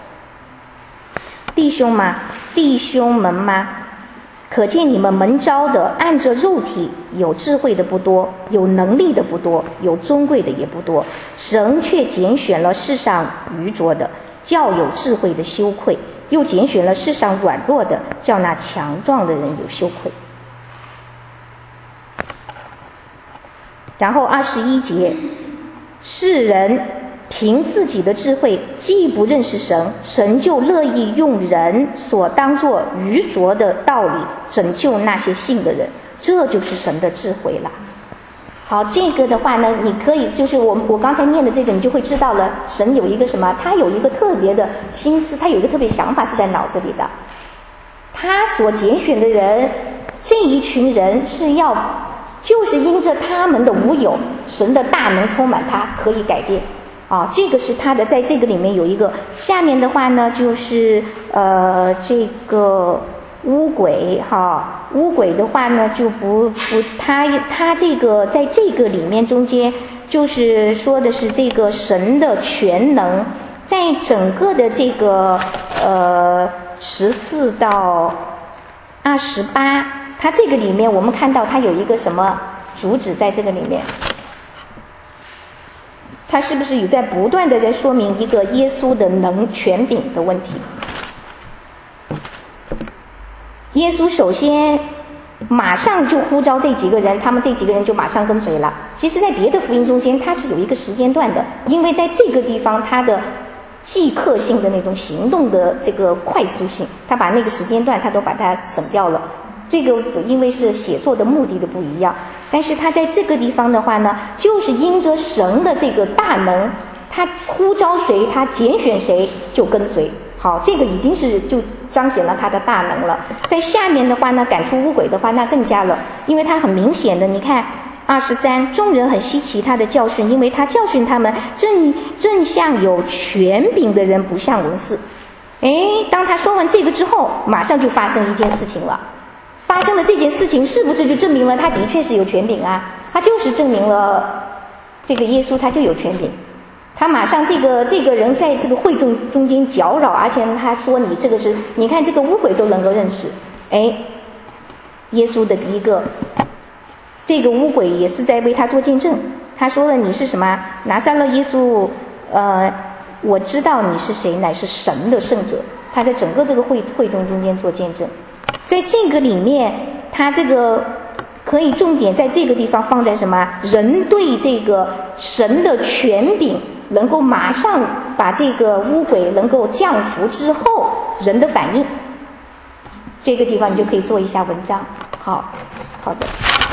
弟兄们吗？可见你们蒙召的，按着肉体有智慧的不多，有能力的不多，有尊贵的也不多。神却拣选了世上愚拙的，叫有智慧的羞愧；又拣选了世上软弱的，叫那强壮的人有羞愧。然后21节，世人凭自己的智慧既不认识神，神就乐意用人所当作愚拙的道理拯救那些信的人，这就是神的智慧了。好，这个的话呢，你可以就是我刚才念的这个，你就会知道了，神有一个什么，他有一个特别的心思，他有一个特别想法是在脑子里的。他所拣选的人，这一群人是要就是因着他们的无有，神的大能充满他，可以改变。这个是他的，在这个里面有一个。下面的话呢，就是这个污鬼污鬼的话呢，就他这个在这个里面中间，就是说的是这个神的全能，在整个的这个14到28。它这个里面我们看到它有一个什么主旨在这个里面，它是不是有在不断的在说明一个耶稣的权柄的问题？耶稣首先马上就呼召这几个人，他们这几个人就马上跟随了。其实在别的福音中间它是有一个时间段的，因为在这个地方它的即刻性的那种行动的这个快速性，他把那个时间段他都把它省掉了。这个因为是写作的目的的不一样，但是他在这个地方的话呢，就是因着神的这个大能，他呼召谁，他拣选谁就跟随。好，这个已经是就彰显了他的大能了。在下面的话呢，赶出污鬼的话那更加了，因为他很明显的，你看 23，众人很稀奇他的教训，因为他教训他们正像有权柄的人，不像文士。当他说完这个之后，马上就发生一件事情了。发生了这件事情，是不是就证明了他的确是有权柄啊？他就是证明了这个耶稣他就有权柄。他马上这个人在这个会众中间搅扰，而且他说你这个是，你看这个污鬼都能够认识。耶稣的一个这个污鬼也是在为他做见证。他说了，你是什么？拿撒勒耶稣，我知道你是谁，乃是神的圣者。他在整个这个会众中间做见证。在这个里面，他这个可以重点在这个地方放在什么？人对这个神的权柄能够马上把这个污鬼能够降服之后，人的反应。这个地方你就可以做一下文章。好的，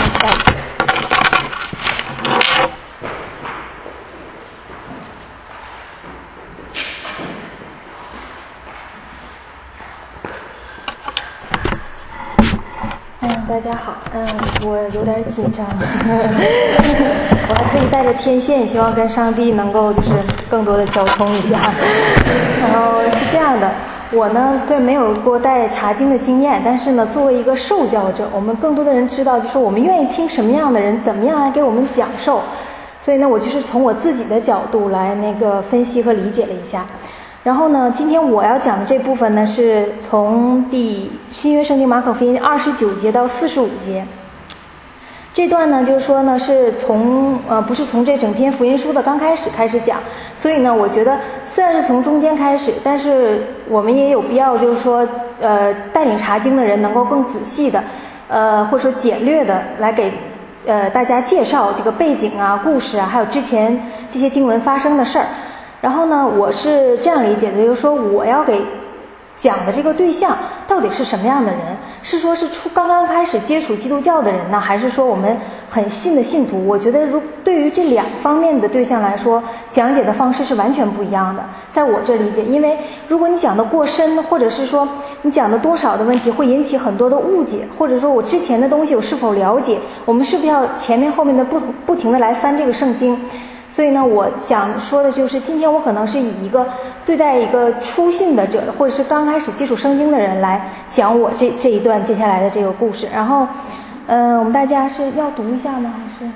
大家好，我有点紧张，我还可以带着天线，希望跟上帝能够就是更多的交通一下。然后是这样的，我呢虽然没有过带查经的经验，但是呢作为一个受教者，我们更多的人知道，就是我们愿意听什么样的人怎么样来给我们讲授，所以呢我就是从我自己的角度来分析和理解了一下。然后呢，今天我要讲的这部分呢，是从新约圣经马可福音29节到45节。这段呢，就是说呢，是不是从这整篇福音书的刚开始讲，所以呢，我觉得虽然是从中间开始，但是我们也有必要，就是说，带领查经的人能够更仔细的，或者说简略的来给大家介绍这个背景啊、故事啊，还有之前这些经文发生的事儿。然后呢，我是这样理解的，就是说我要给讲的这个对象到底是什么样的人？是说是刚刚开始接触基督教的人呢，还是说我们很信的信徒？我觉得对于这两方面的对象来说，讲解的方式是完全不一样的。在我这理解，因为如果你讲的过深，或者是说你讲的多少的问题，会引起很多的误解，或者说我之前的东西我是否了解，我们是不是要前面后面的不停的来翻这个圣经？所以呢，我想说的就是，今天我可能是以一个对待一个初信的者，或者是刚开始接触圣经的人来讲我这一段接下来的这个故事。然后，我们大家是要读一下呢，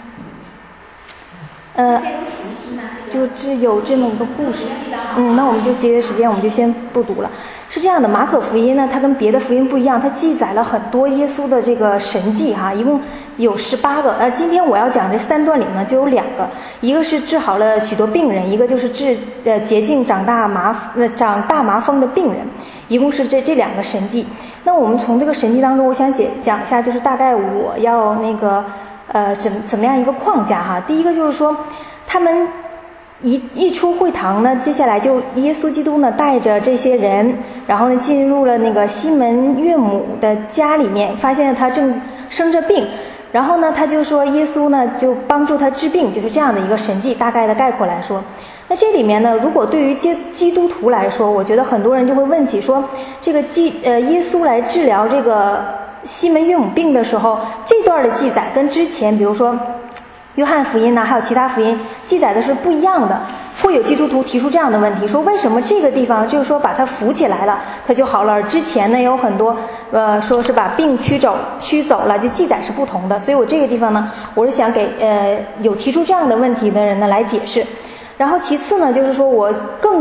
还是？就是有这么一个故事。那我们就节约时间，我们就先不读了。是这样的，马可福音呢，它跟别的福音不一样，它记载了很多耶稣的这个神迹哈，一共有18个。今天我要讲这3段里呢，就有2个，一个是治好了许多病人，一个就是洁净长大麻风的病人，一共是这2个神迹。那我们从这个神迹当中，我想讲一下，就是大概我要怎么样一个框架哈。第一个就是说，他们一出会堂呢，接下来就耶稣基督呢带着这些人，然后呢进入了那个西门岳母的家里面，发现他正生着病，然后呢他就说耶稣呢就帮助他治病，就是这样的一个神迹。大概的概括来说，那这里面呢，如果对于基督徒来说，我觉得很多人就会问起说，这个耶稣来治疗这个西门岳母病的时候，这段的记载跟之前比如说约翰福音还有其他福音记载的是不一样的。会有基督徒提出这样的问题，说为什么这个地方就是说把它扶起来了，它就好了，而之前呢有很多说是把病驱走了，就记载是不同的。所以我这个地方呢，我是想给有提出这样的问题的人呢来解释。然后其次呢，就是说我更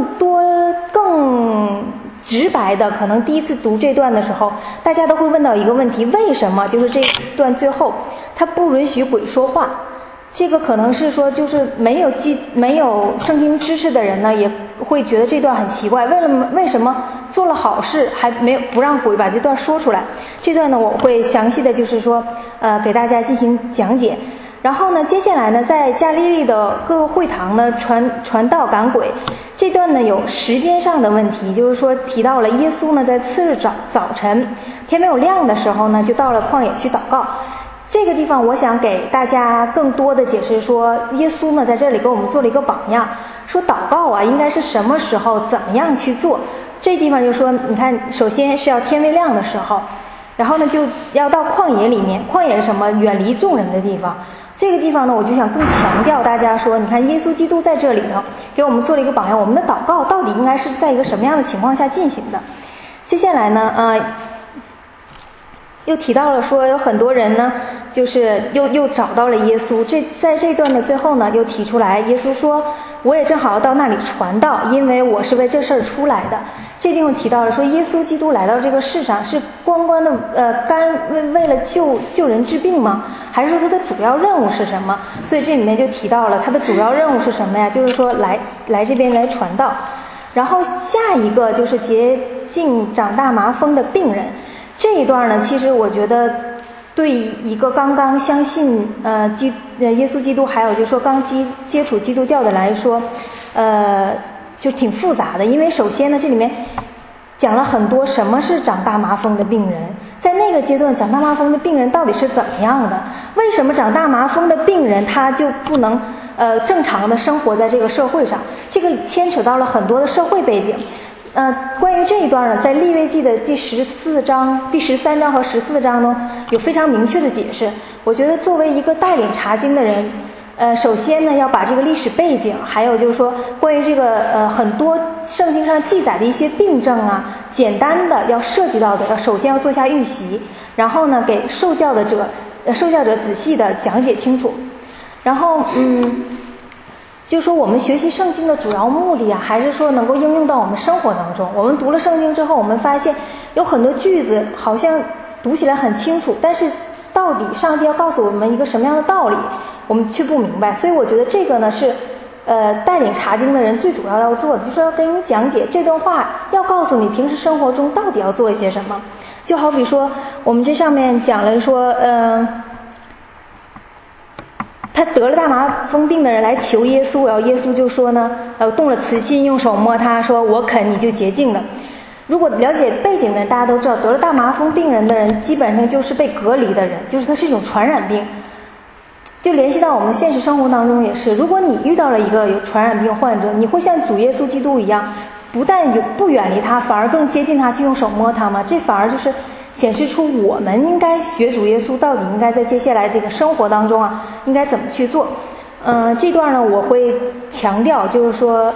直白的，可能第一次读这段的时候，大家都会问到一个问题，为什么就是这段最后他不允许鬼说话？这个可能是说，就是没有圣经知识的人呢，也会觉得这段很奇怪。为什么做了好事还不让鬼把这段说出来？这段呢，我会详细的就是说，给大家进行讲解。然后呢，接下来呢，在加利利的各个会堂呢，传道赶鬼。这段呢有时间上的问题，就是说提到了耶稣呢，在次日早晨天没有亮的时候呢，就到了旷野去祷告。这个地方我想给大家更多的解释说，耶稣呢在这里给我们做了一个榜样，说祷告啊应该是什么时候怎么样去做。这地方就说，你看首先是要天未亮的时候，然后呢就要到旷野里面，旷野是什么？远离众人的地方。 这个地方呢，我就想更强调大家说，你看耶稣基督在这里头给我们做了一个榜样，我们的祷告到底应该是在一个什么样的情况下进行的。接下来呢，又提到了说有很多人呢，就是又找到了耶稣。在这段的最后呢，又提出来，耶稣说，我也正好要到那里传道，因为我是为这事儿出来的。这地方提到了说，耶稣基督来到这个世上是光的为了救人治病吗？还是说他的主要任务是什么？所以这里面就提到了他的主要任务是什么呀？就是说来这边来传道。然后下一个就是洁净长大麻风的病人。这一段呢，其实我觉得对一个刚刚相信耶稣基督，还有就是说刚接触基督教的来说，就挺复杂的。因为首先呢，这里面讲了很多什么是长大麻风的病人，在那个阶段长大麻风的病人到底是怎么样的，为什么长大麻风的病人他就不能正常的生活在这个社会上，这个牵扯到了很多的社会背景。关于这一段呢，在利未记的第13章和14章呢，有非常明确的解释。我觉得作为一个带领查经的人，首先呢，要把这个历史背景，还有就是说关于这个很多圣经上记载的一些病症啊，简单的要涉及到的，首先要做下预习，然后呢，给受教者仔细的讲解清楚。然后就说我们学习圣经的主要目的啊，还是说能够应用到我们生活当中。我们读了圣经之后，我们发现有很多句子好像读起来很清楚，但是到底上帝要告诉我们一个什么样的道理，我们却不明白。所以我觉得这个呢是带领查经的人最主要做的，就是要给你讲解这段话，要告诉你平时生活中到底要做一些什么。就好比说我们这上面讲了说他得了大麻风病的人来求耶稣，然后耶稣就说呢，动了慈心，用手摸他，说我肯，你就洁净了。如果了解背景的人，大家都知道，得了大麻风病人的人基本上就是被隔离的人，就是它是一种传染病。就联系到我们现实生活当中也是，如果你遇到了一个有传染病患者，你会像主耶稣基督一样，不但不远离他，反而更接近他，去用手摸他吗？这反而就是显示出我们应该学主耶稣到底应该在接下来这个生活当中啊，应该怎么去做。这段呢我会强调，就是说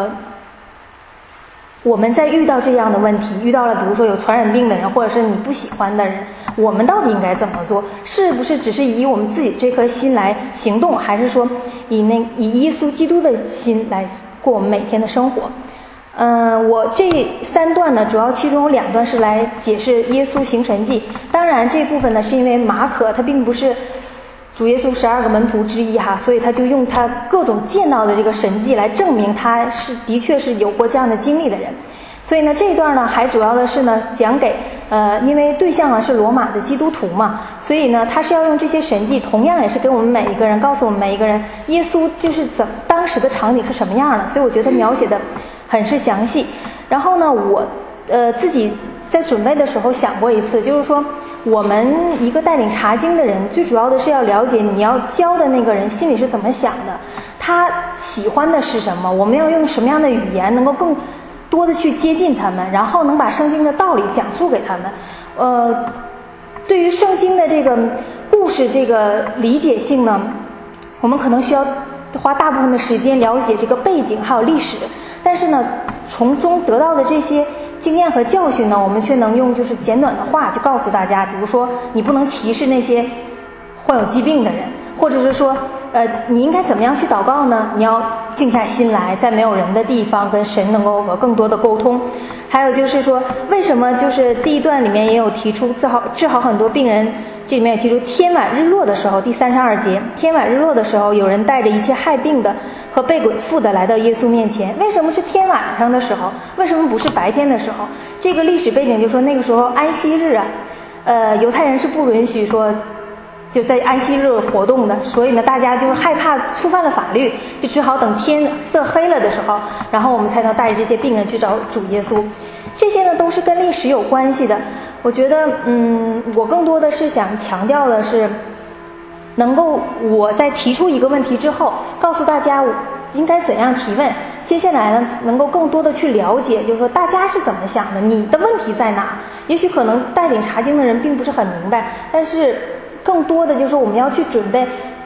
我们在遇到这样的问题，遇到了比如说有传染病的人，或者是你不喜欢的人，我们到底应该怎么做？是不是只是以我们自己这颗心来行动，还是说以耶稣基督的心来过我们每天的生活？我这3段呢，主要其中有2段是来解释耶稣行神迹。当然这部分呢是因为马可他并不是主耶稣12个门徒之一哈，所以他就用他各种见到的这个神迹来证明他的确是有过这样的经历的人。所以呢这一段呢还主要的是呢讲给因为对象呢是罗马的基督徒嘛，所以呢他是要用这些神迹，同样也是给我们每一个人，告诉我们每一个人耶稣就是当时的场景是什么样的。所以我觉得描写的很是详细。然后呢我自己在准备的时候想过一次，就是说我们一个带领查经的人，最主要的是要了解你要教的那个人心里是怎么想的，他喜欢的是什么，我们要用什么样的语言能够更多的去接近他们，然后能把圣经的道理讲述给他们。对于圣经的这个故事这个理解性呢，我们可能需要花大部分的时间了解这个背景还有历史，但是呢从中得到的这些经验和教训呢，我们却能用就是简短的话就告诉大家。比如说你不能歧视那些患有疾病的人，或者是说你应该怎么样去祷告呢？你要静下心来，在没有人的地方跟神能够有更多的沟通。还有就是说为什么就是第1段里面也有提出治好很多病人，这里面也提出天晚日落的时候，第32节，天晚日落的时候，有人带着一切害病的和被鬼附的来到耶稣面前。为什么是天晚上的时候？为什么不是白天的时候？这个历史背景就说那个时候安息日啊，犹太人是不允许说就在安息日活动的，所以呢大家就是害怕触犯了法律，就只好等天色黑了的时候，然后我们才能带着这些病人去找主耶稣。这些呢都是跟历史有关系的。我觉得我更多的是想强调的是能够我在提出一个问题之后告诉大家应该怎样提问，接下来呢能够更多的去了解，就是说大家是怎么想的，你的问题在哪。也许可能带领查经的人并不是很明白，但是更多的就是我们要去准备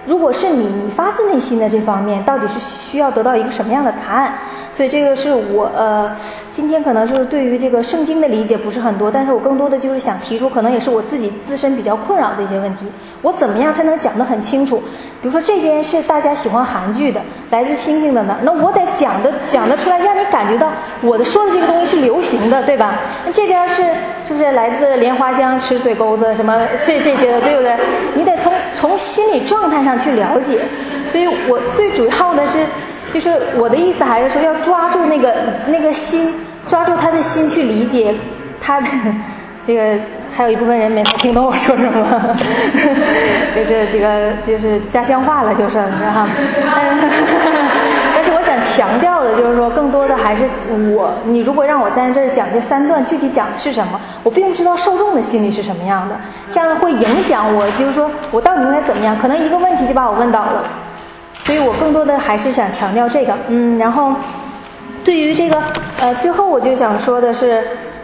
如果是你发自内心的这方面，到底是需要得到一个什么样的答案？所以这个是我今天可能就是对于这个圣经的理解不是很多，但是我更多的就是想提出，可能也是我自己自身比较困扰的一些问题。我怎么样才能讲得很清楚？比如说这边是大家喜欢韩剧的，来自星星的呢，那我得讲得出来，让你感觉到我的说的这个东西是流行的，对吧？那这边是不是来自莲花香、吃水沟子什么这些的，对不对？你得从心理状态上去了解。所以我最主要的是。就是我的意思还是说要抓住那个心，抓住他的心去理解他的这个，还有一部分人没能听懂我说什么，就是这个就是家乡话了，就是你知道吗？但是我想强调的就是说，更多的还是你如果让我在这儿讲这3段具体讲的是什么，我并不知道受众的心理是什么样的，这样会影响我，就是说我到底应该怎么样？可能一个问题就把我问倒了。所以我更多的还是想强调这个，然后对于这个最后我就想说的是，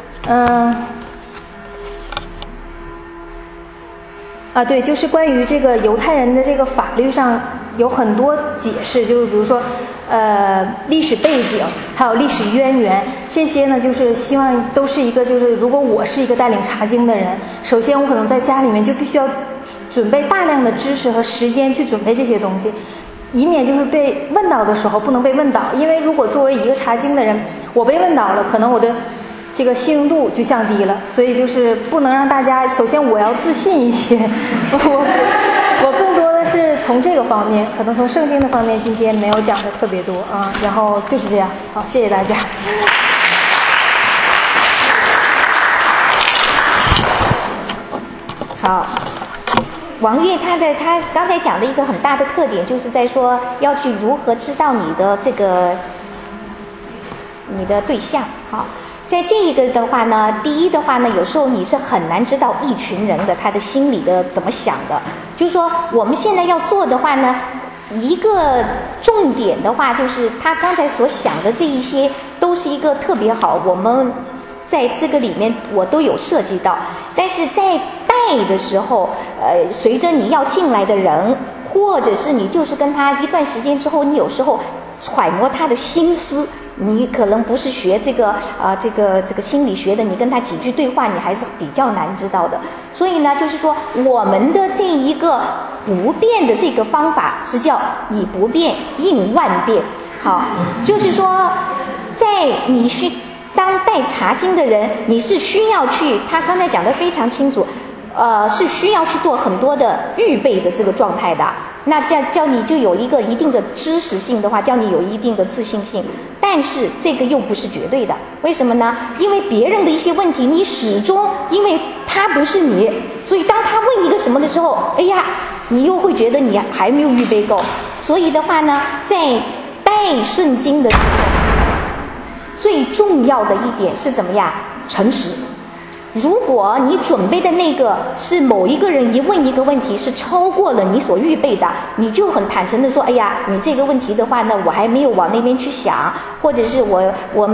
对，就是关于这个犹太人的这个法律上有很多解释，就是比如说历史背景，还有历史渊源，这些呢就是希望都是一个，就是如果我是一个带领查经的人，首先我可能在家里面就必须要准备大量的知识和时间去准备这些东西。以免就是被问倒的时候不能被问倒，因为如果作为一个查经的人，我被问倒了，可能我的这个信用度就降低了，所以就是不能让大家，首先我要自信一些，我更多的是从这个方面，可能从圣经的方面今天没有讲的特别多啊，然后就是这样，好，谢谢大家。 好。王月他刚才讲的一个很大的特点，就是在说要去如何知道你的对象。好，在这一个的话呢，第一的话呢，有时候你是很难知道一群人的他的心理的怎么想的。就是说我们现在要做的话呢，一个重点的话就是他刚才所想的这一些都是一个特别好，我们在这个里面我都有涉及到，但是在带的时候，随着你要进来的人，或者是你就是跟他一段时间之后，你有时候揣摩他的心思，你可能不是学这个心理学的，你跟他几句对话，你还是比较难知道的。所以呢，就是说我们的这一个不变的这个方法是叫以不变应万变。好，就是说在你当带查经的人，你是需要去，他刚才讲得非常清楚，是需要去做很多的预备的这个状态的。那这样叫你就有一个一定的知识性的话，叫你有一定的自信性，但是这个又不是绝对的。为什么呢？因为别人的一些问题，你始终因为他不是你，所以当他问一个什么的时候，哎呀，你又会觉得你还没有预备够。所以的话呢，在带圣经的时候，最重要的一点是怎么样？诚实。如果你准备的那个是某一个人一问一个问题是超过了你所预备的，你就很坦诚的说，哎呀，你这个问题的话呢，我还没有往那边去想，或者是我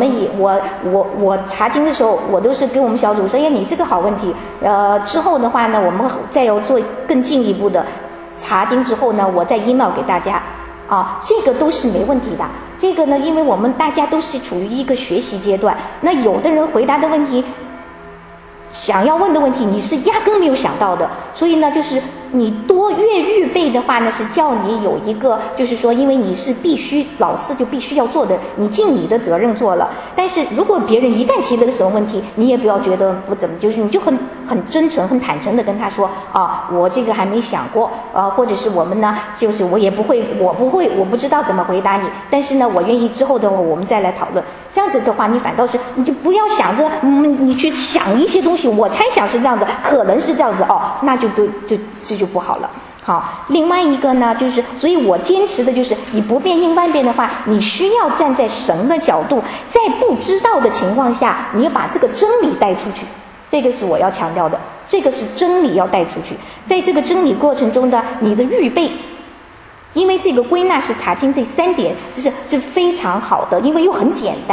查经的时候，我都是跟我们小组说，哎呀，你这个好问题，之后的话呢，我们再要做更进一步的查经之后呢，我再 email 给大家啊，这个都是没问题的。这个呢，因为我们大家都是处于一个学习阶段，那有的人回答的问题，想要问的问题你是压根没有想到的，所以呢，就是你越预备的话呢，是叫你有一个，就是说，因为你是必须老师就必须要做的，你尽你的责任做了。但是如果别人一旦提了个什么问题，你也不要觉得不怎么，就是你就很真诚、很坦诚的跟他说啊，我这个还没想过啊，或者是我们呢，就是我不知道怎么回答你，但是呢，我愿意之后的我们再来讨论。这样子的话，你反倒是你就不要想着你去想一些东西，我猜想是这样子，可能是这样子哦，那就这就不好了。好，另外一个呢，就是所以我坚持的就是以不变应万变的话，你需要站在神的角度，在不知道的情况下，你要把这个真理带出去，这个是我要强调的，这个是真理要带出去。在这个真理过程中的你的预备，因为这个归纳式查经这3点是非常好的，因为又很简单，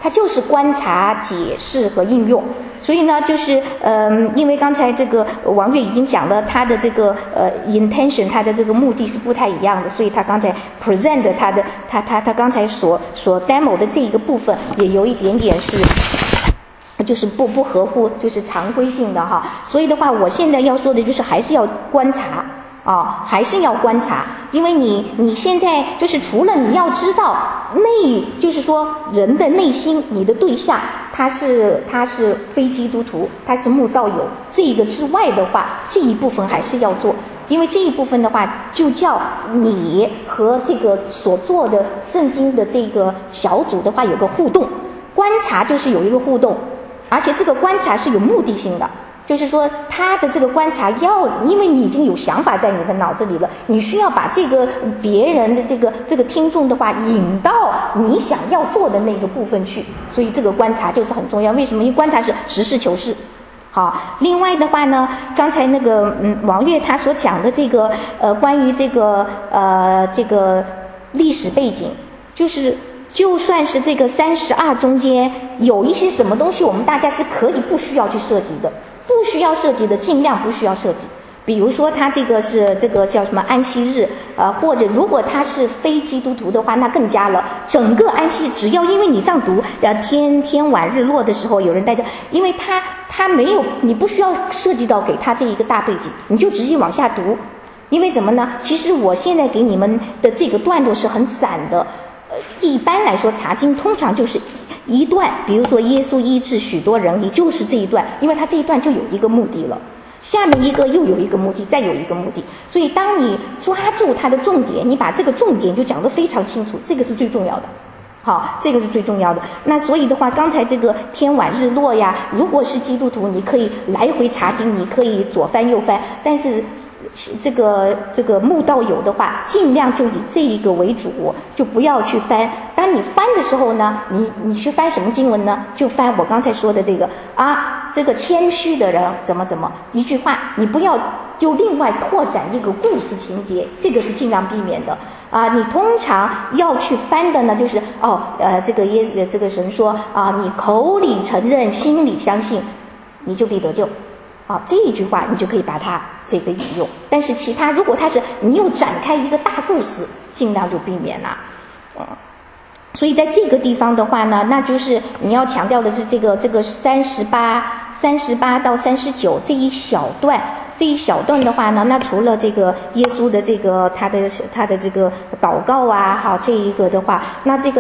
它就是观察、解释和应用。所以呢，就是因为刚才这个王月已经讲了他的这个intention， 他的这个目的是不太一样的，所以他刚才 present 他的他刚才所 demo 的这一个部分也有一点点是就是不合乎就是常规性的哈。所以的话，我现在要说的就是还是要观察还是要观察，因为你现在就是除了你要知道就是说人的内心，你的对象他是非基督徒，他是慕道友，这个之外的话，这一部分还是要做，因为这一部分的话，就叫你和这个所做的圣经的这个小组的话有个互动，观察就是有一个互动，而且这个观察是有目的性的。就是说他的这个观察因为你已经有想法在你的脑子里了，你需要把这个别人的这个听众的话引到你想要做的那个部分去，所以这个观察就是很重要。为什么？因为观察是实事求是。好，另外的话呢，刚才那个王月他所讲的这个关于这个历史背景，就算是这个32中间有一些什么东西我们大家是可以不需要去涉及的，不需要涉及的尽量不需要涉及。比如说他这个是这个叫什么安息日或者如果他是非基督徒的话，那更加了，整个安息只要因为你这样读天晚日落的时候有人带着，因为他没有，你不需要涉及到给他这一个大背景，你就直接往下读。因为怎么呢？其实我现在给你们的这个段落是很散的，一般来说查经通常就是一段，比如说耶稣医治许多人，也就是这一段，因为他这一段就有一个目的了，下面一个又有一个目的，再有一个目的，所以当你抓住它的重点，你把这个重点就讲得非常清楚，这个是最重要的。好，这个是最重要的。那所以的话，刚才这个天晚日落呀，如果是基督徒，你可以来回查经，你可以左翻右翻，但是这个慕道友的话，尽量就以这一个为主，就不要去翻。当你翻的时候呢，你去翻什么经文呢？就翻我刚才说的这个这个谦虚的人怎么一句话，你不要就另外拓展一个故事情节，这个是尽量避免的你通常要去翻的呢，就是这个神说你口里承认，心里相信，你就必得救。这一句话你就可以把它这个引用，但是其他如果它是你又展开一个大故事，尽量就避免了。所以在这个地方的话呢，那就是你要强调的是这个38到39这一小段的话呢，那除了这个耶稣的这个他的这个祷告好这一个的话，那这个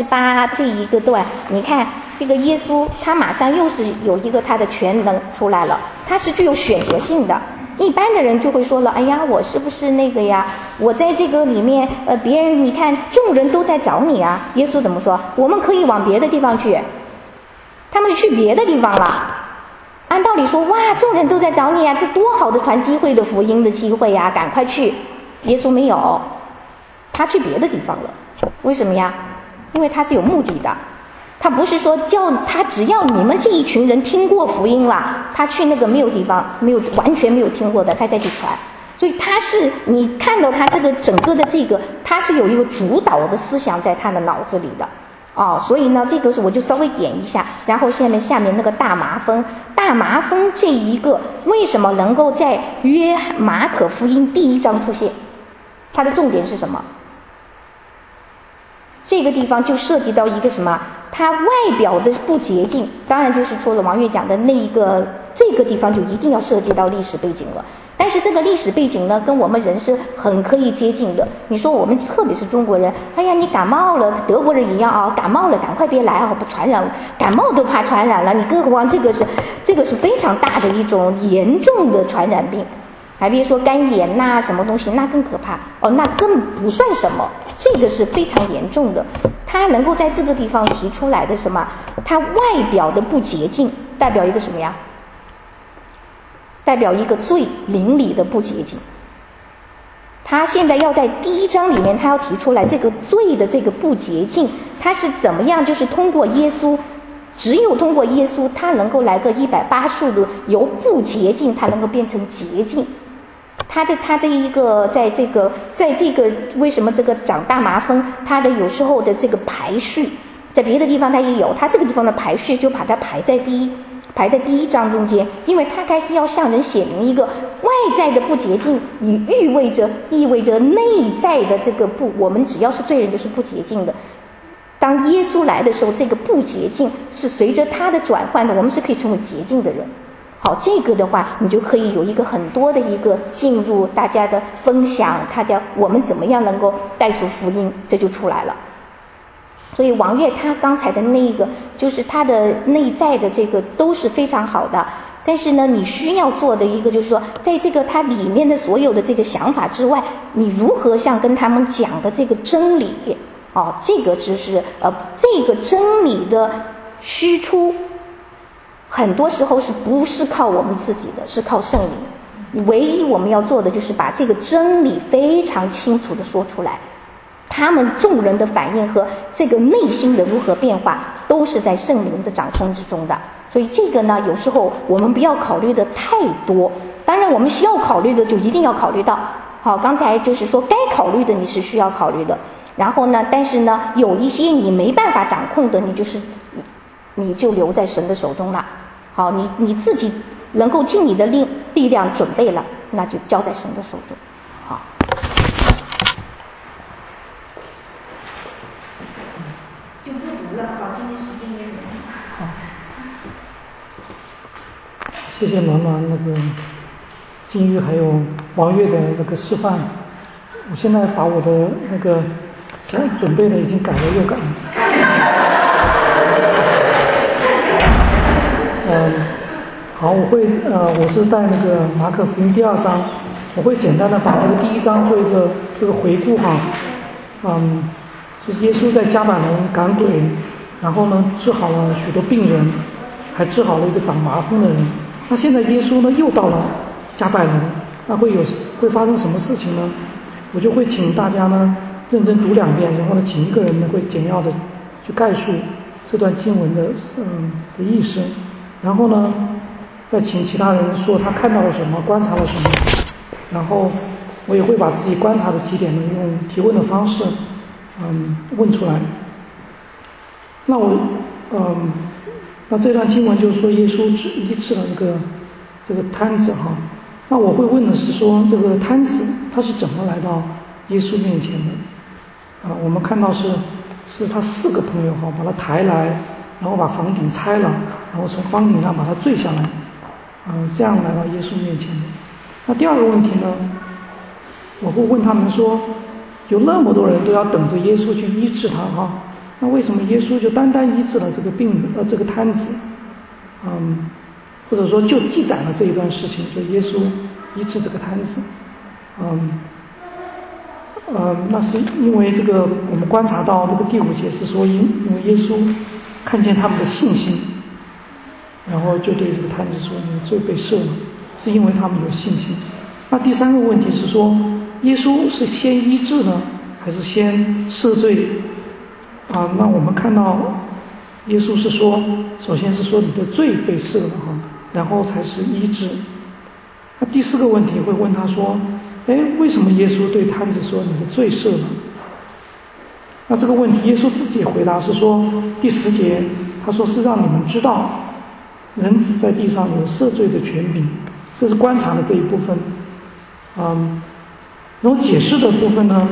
38这一个段，你看这个耶稣他马上又是有一个他的全能出来了，他是具有选择性的。一般的人就会说了，哎呀，我是不是那个呀？我在这个里面别人你看众人都在找你啊。耶稣怎么说？我们可以往别的地方去，他们去别的地方了。按道理说，哇，众人都在找你啊，这多好的传机会的福音的机会呀，赶快去。耶稣没有，他去别的地方了。为什么呀？因为他是有目的的，他不是说叫他只要你们这一群人听过福音了，他去那个没有地方完全没有听过的，他再去传。所以他是你看到他这个整个的这个，他是有一个主导的思想在他的脑子里的。所以呢，这个是我就稍微点一下，然后下面那个大麻风这一个为什么能够在马可福音第1章出现？它的重点是什么？这个地方就涉及到一个什么？它外表的不洁净，当然就是除了王月讲的这个地方就一定要涉及到历史背景了。但是这个历史背景呢，跟我们人是很可以接近的。你说我们特别是中国人，哎呀，你感冒了，德国人一样感冒了赶快别来不传染了，感冒都怕传染了，你更何况这个是非常大的一种严重的传染病，还别说肝炎什么东西，那更可怕那更不算什么，这个是非常严重的。他能够在这个地方提出来的什么？他外表的不洁净代表一个什么呀？代表一个最邻里的不洁净。他现在要在第1章里面，他要提出来这个罪的这个不洁净，他是怎么样？就是通过耶稣，只有通过耶稣，他能够来个180度，由不洁净，他能够变成洁净。他这一个在这个为什么这个长大麻风，他的有时候的这个排序， 在别的地方它也有，它这个地方的排序就把它排在第一章中间，因为它开始要向人显明一个外在的不洁净，以意味着内在的这个不，我们只要是罪人就是不洁净的。当耶稣来的时候，这个不洁净是随着他的转换的，我们是可以成为洁净的人。好，这个的话，你就可以有一个很多的一个进入大家的分享，我们怎么样能够带出福音，这就出来了。所以王月他刚才的那个，就是他的内在的这个都是非常好的，但是呢，你需要做的一个就是说，在这个它里面的所有的这个想法之外，你如何像跟他们讲的这个真理，这个就是这个真理的虚出，很多时候不是靠我们自己的，是靠圣灵。唯一我们要做的就是把这个真理非常清楚地说出来。他们众人的反应和这个内心的如何变化，都是在圣灵的掌控之中的。所以这个呢，有时候我们不要考虑的太多，当然我们需要考虑的就一定要考虑到。好，刚才就是说该考虑的你是需要考虑的，然后呢，但是呢，有一些你没办法掌控的，你就留在神的手中了。好，你自己能够尽你的力量准备了，那就交在神的手中。好。就不读了，好，今天时间也有。 好，谢谢暖暖那个金玉还有王月的那个示范。我现在把我的那个准备的已经改了又改。好，我是带那个马可福音第2章，我会简单的把这个第1章做一个回顾哈。就是耶稣在加百农赶鬼，然后呢治好了许多病人，还治好了一个长麻风的人。那现在耶稣呢又到了加百农，那会发生什么事情呢？我就会请大家呢认真读2遍，然后呢请一个人呢会简要的去概述这段经文的意思，然后呢再请其他人说他看到了什么，观察了什么，然后我也会把自己观察的几点呢用提问的方式问出来。那这段经文就是说耶稣医治了这个瘫子哈。那我会问的是说这个瘫子他是怎么来到耶稣面前的？我们看到是他4个朋友哈把他抬来，然后把房顶拆了，然后从房顶上把他坠下来，这样来到耶稣面前的。那第2个问题呢，我会问他们说，有那么多人都要等着耶稣去医治他哈，那为什么耶稣就单单医治了这个这个瘫子？或者说就记载了这一段事情，就耶稣医治这个瘫子。那是因为这个我们观察到这个第5节是说因为耶稣看见他们的信心，然后就对这个瘫子说你的罪被赦了，是因为他们有信心。那第3个问题是说耶稣是先医治呢还是先赦罪？那我们看到耶稣是说首先是说你的罪被赦了哈，然后才是医治。那第4个问题会问他说为什么耶稣对瘫子说你的罪赦了？那这个问题耶稣自己回答是说第10节他说是让你们知道人子在地上有赦罪的权柄，这是观察的这一部分。然后解释的部分呢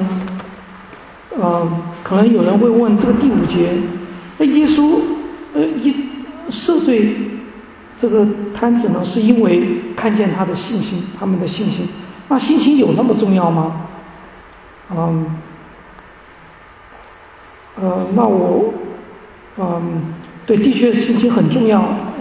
可能有人会问这个第5节耶稣赦罪这个瘫子呢是因为看见他的信心，他们的信心，那信心有那么重要吗？那我对，的确信心很重要。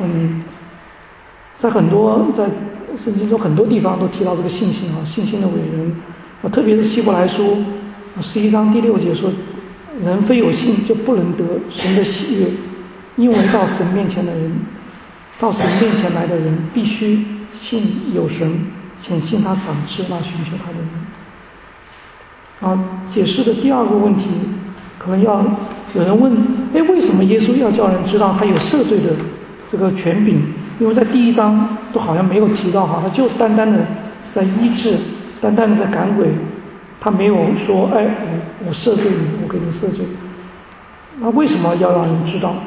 在圣经中很多地方都提到这个信心信心的伟人，特别是希伯来书11章第6节说，人非有信就不能得神的喜悦，因为到神面前来的人必须信有神，且信他赏赐那寻求他的人。解释的第2个问题，可能要有人问为什么耶稣要叫人知道他有赦罪的这个权柄？因为在第1章都好像没有提到他就单单的在医治，单单的在赶鬼，他没有说我赦罪你，我给你赦罪。 那为什么要让人知道？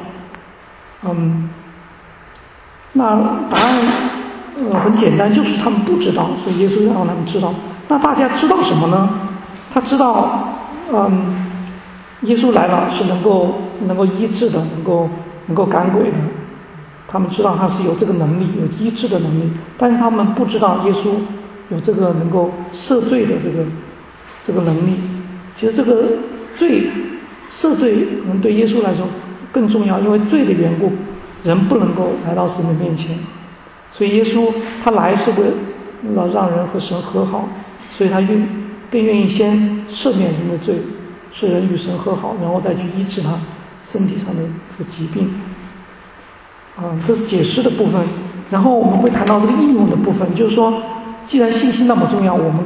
那答案很简单，就是他们不知道，所以耶稣让他们知道。那大家知道什么呢？他知道，耶稣来了是能够医治的，能够赶鬼的。他们知道他是有这个能力，有医治的能力，但是他们不知道耶稣有这个能够赦罪的这个能力。其实这个赦罪可能对耶稣来说更重要，因为罪的缘故，人不能够来到神的面前，所以耶稣他来是为了让人和神和好，所以他更愿意先赦免人的罪，使人与神和好，然后再去医治他身体上的这个疾病。这是解释的部分。然后我们会谈到这个应用的部分，就是说，既然信心那么重要，我们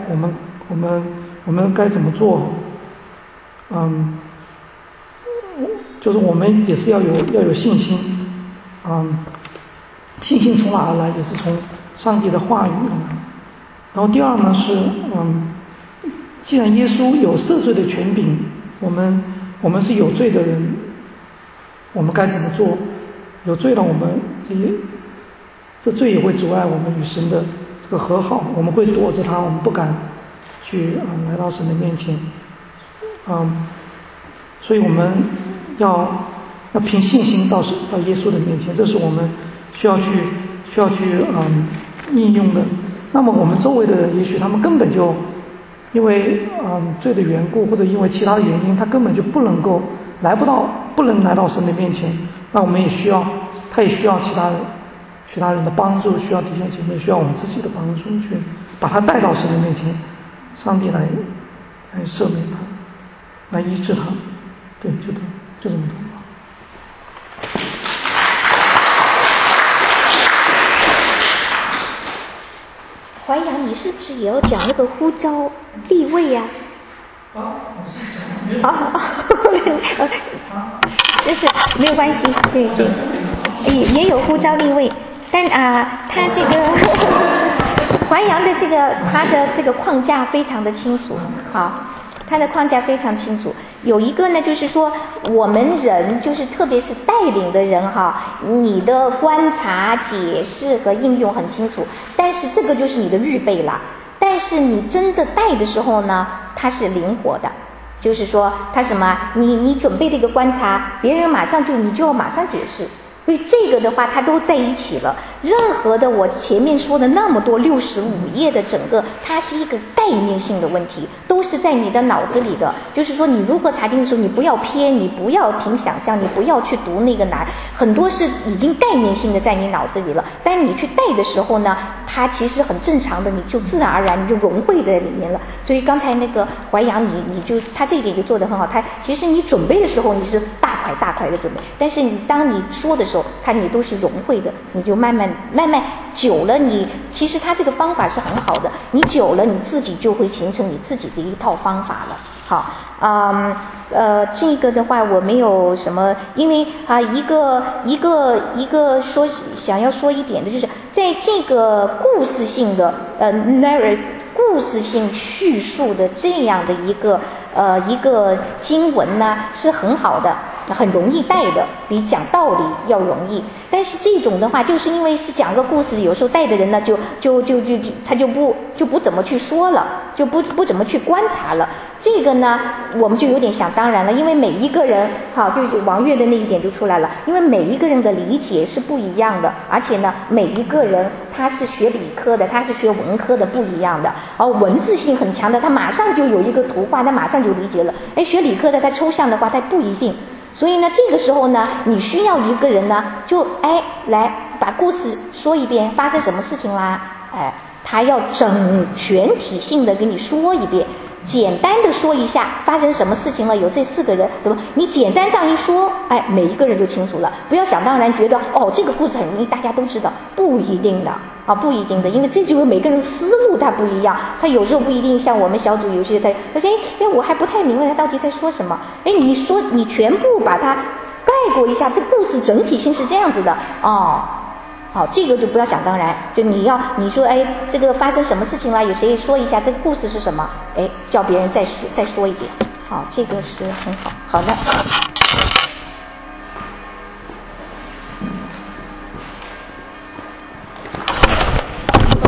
该怎么做？就是我们也是要有信心。信心从哪而来？也是从上帝的话语而来。然后第二呢是，既然耶稣有赦罪的权柄，我们是有罪的人，我们该怎么做？有罪了，我们这罪也会阻碍我们与神的这个和好，我们会躲着他，我们不敢去来到神的面前。所以我们要凭信心到耶稣的面前，这是我们需要去应用的。那么我们周围的人，也许他们根本就因为罪的缘故，或者因为其他的原因，他根本就不能来到神的面前。那我们他也需要其他人的帮助，需要弟兄姐妹，需要我们自己的帮助，去把他带到神的面前，上帝来赦免他，来医治他。对，就这么多。 怀阳，你是不是也要讲那个呼召立位呀？是没有关系，对，也有呼召立位，但他这个怀阳的他的这个框架非常的清楚，好，他的框架非常清楚。有一个呢，就是说我们人，就是特别是带领的人哈，你的观察、解释和应用很清楚，但是这个就是你的预备了。但是你真的带的时候呢，它是灵活的。就是说他什么，你准备的一个观察，别人你就要马上解释，所以这个的话它都在一起了。任何的我前面说的那么多65页的整个，它是一个概念性的问题，都是在你的脑子里的。就是说你如何查经的时候，你不要偏，你不要凭想象，你不要去读那个很多是已经概念性的在你脑子里了。但你去带的时候呢，它其实很正常的，你就自然而然你就融汇在里面了。所以刚才那个怀阳，他这一点就做得很好。他其实你准备的时候你是大块的准备，但是当你说的时候，你都是融汇的，你就慢慢久了，其实他这个方法是很好的，你久了你自己就会形成你自己的一套方法了。好，这个的话我没有什么，因为一个想要说一点的就是，在这个故事性的故事性叙述的这样的一个经文呢，是很好的，很容易带的，比讲道理要容易。但是这种的话，就是因为是讲个故事，有时候带的人呢，他就不怎么去说了，就不怎么去观察了。这个呢，我们就有点想当然了，因为每一个人，就王悦的那一点就出来了，因为每一个人的理解是不一样的，而且呢，每一个人他是学理科的，他是学文科的，不一样的。文字性很强的，他马上就有一个图画，他马上就理解了。学理科的，他抽象的话，他不一定。所以呢，这个时候呢，你需要一个人呢，就来把故事说一遍，发生什么事情啦？他要整全体性的给你说一遍。简单的说一下发生什么事情了，有这4个人，怎么你简单这样一说，每一个人就清楚了。不要想当然觉得这个故事很容易大家都知道，不一定的不一定的，因为这就是每个人的思路他不一样，他有时候不一定像我们小组有些他说我还不太明白他到底在说什么，你说你全部把它概括一下，这个故事整体性是这样子的好，这个就不要想当然，就你说这个发生什么事情了，有谁说一下这个故事是什么，叫别人再说一遍，好，这个是很好的。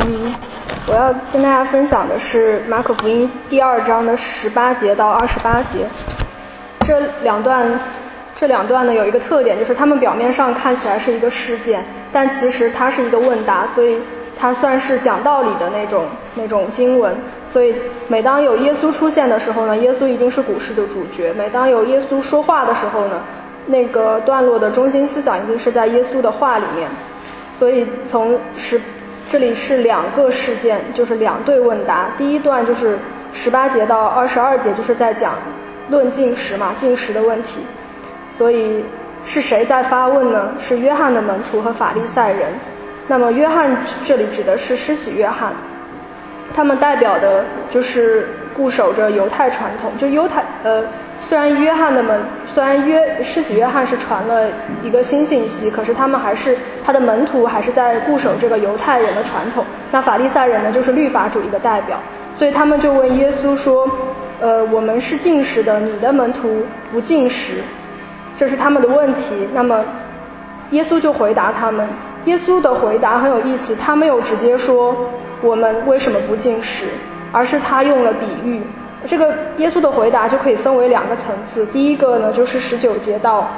我要跟大家分享的是马可福音第2章的18节到28节。这两段呢有一个特点，就是他们表面上看起来是一个事件，但其实它是一个问答，所以它算是讲道理的那种经文。所以每当有耶稣出现的时候呢，耶稣一定是故事的主角；每当有耶稣说话的时候呢，那个段落的中心思想一定是在耶稣的话里面。所以这里是2个事件，就是2对问答。第一段就是18节到22节，就是在讲论禁食嘛，禁食的问题。所以是谁在发问呢？是约翰的门徒和法利赛人。那么约翰这里指的是施洗约翰，他们代表的就是固守着犹太传统。就虽然施洗约翰是传了一个新信息，可是他的门徒还是在固守这个犹太人的传统。那法利赛人呢，就是律法主义的代表，所以他们就问耶稣说，我们是禁食的，你的门徒不禁食，这是他们的问题。那么耶稣就回答他们，耶稣的回答很有意思，他没有直接说我们为什么不禁食，而是他用了比喻。这个耶稣的回答就可以分为2个层次，第一个呢就是19节到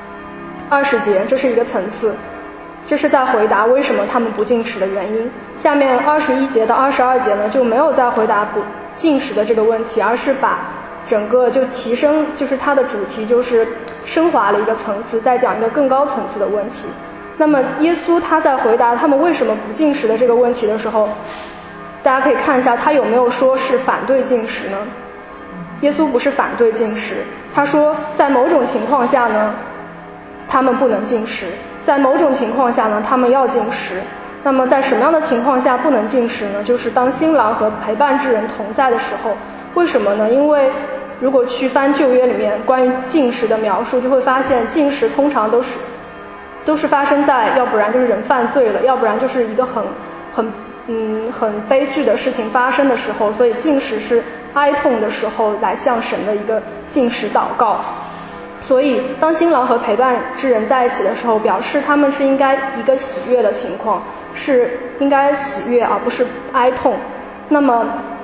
20节，这是一个层次，这是在回答为什么他们不禁食的原因。下面21节到22节呢就没有再回答不禁食的这个问题，而是把整个就提升，就是它的主题就是升华了一个层次，再讲一个更高层次的问题。那么耶稣他在回答他们为什么不禁食的这个问题的时候，大家可以看一下他有没有说是反对禁食呢？耶稣不是反对禁食，他说在某种情况下呢他们不能禁食，在某种情况下呢他们要禁食。那么在什么样的情况下不能禁食呢？就是当新郎和陪伴之人同在的时候。为什么呢？因为如果去翻旧约里面关于禁食的描述，就会发现禁食通常都是发生在，要不然就是人犯罪了，要不然就是一个很悲剧的事情发生的时候。所以禁食是哀痛的时候来向神的一个禁食祷告。所以当新郎和陪伴之人在一起的时候，表示他们是应该一个喜悦的情况，是应该喜悦而不是哀痛。那么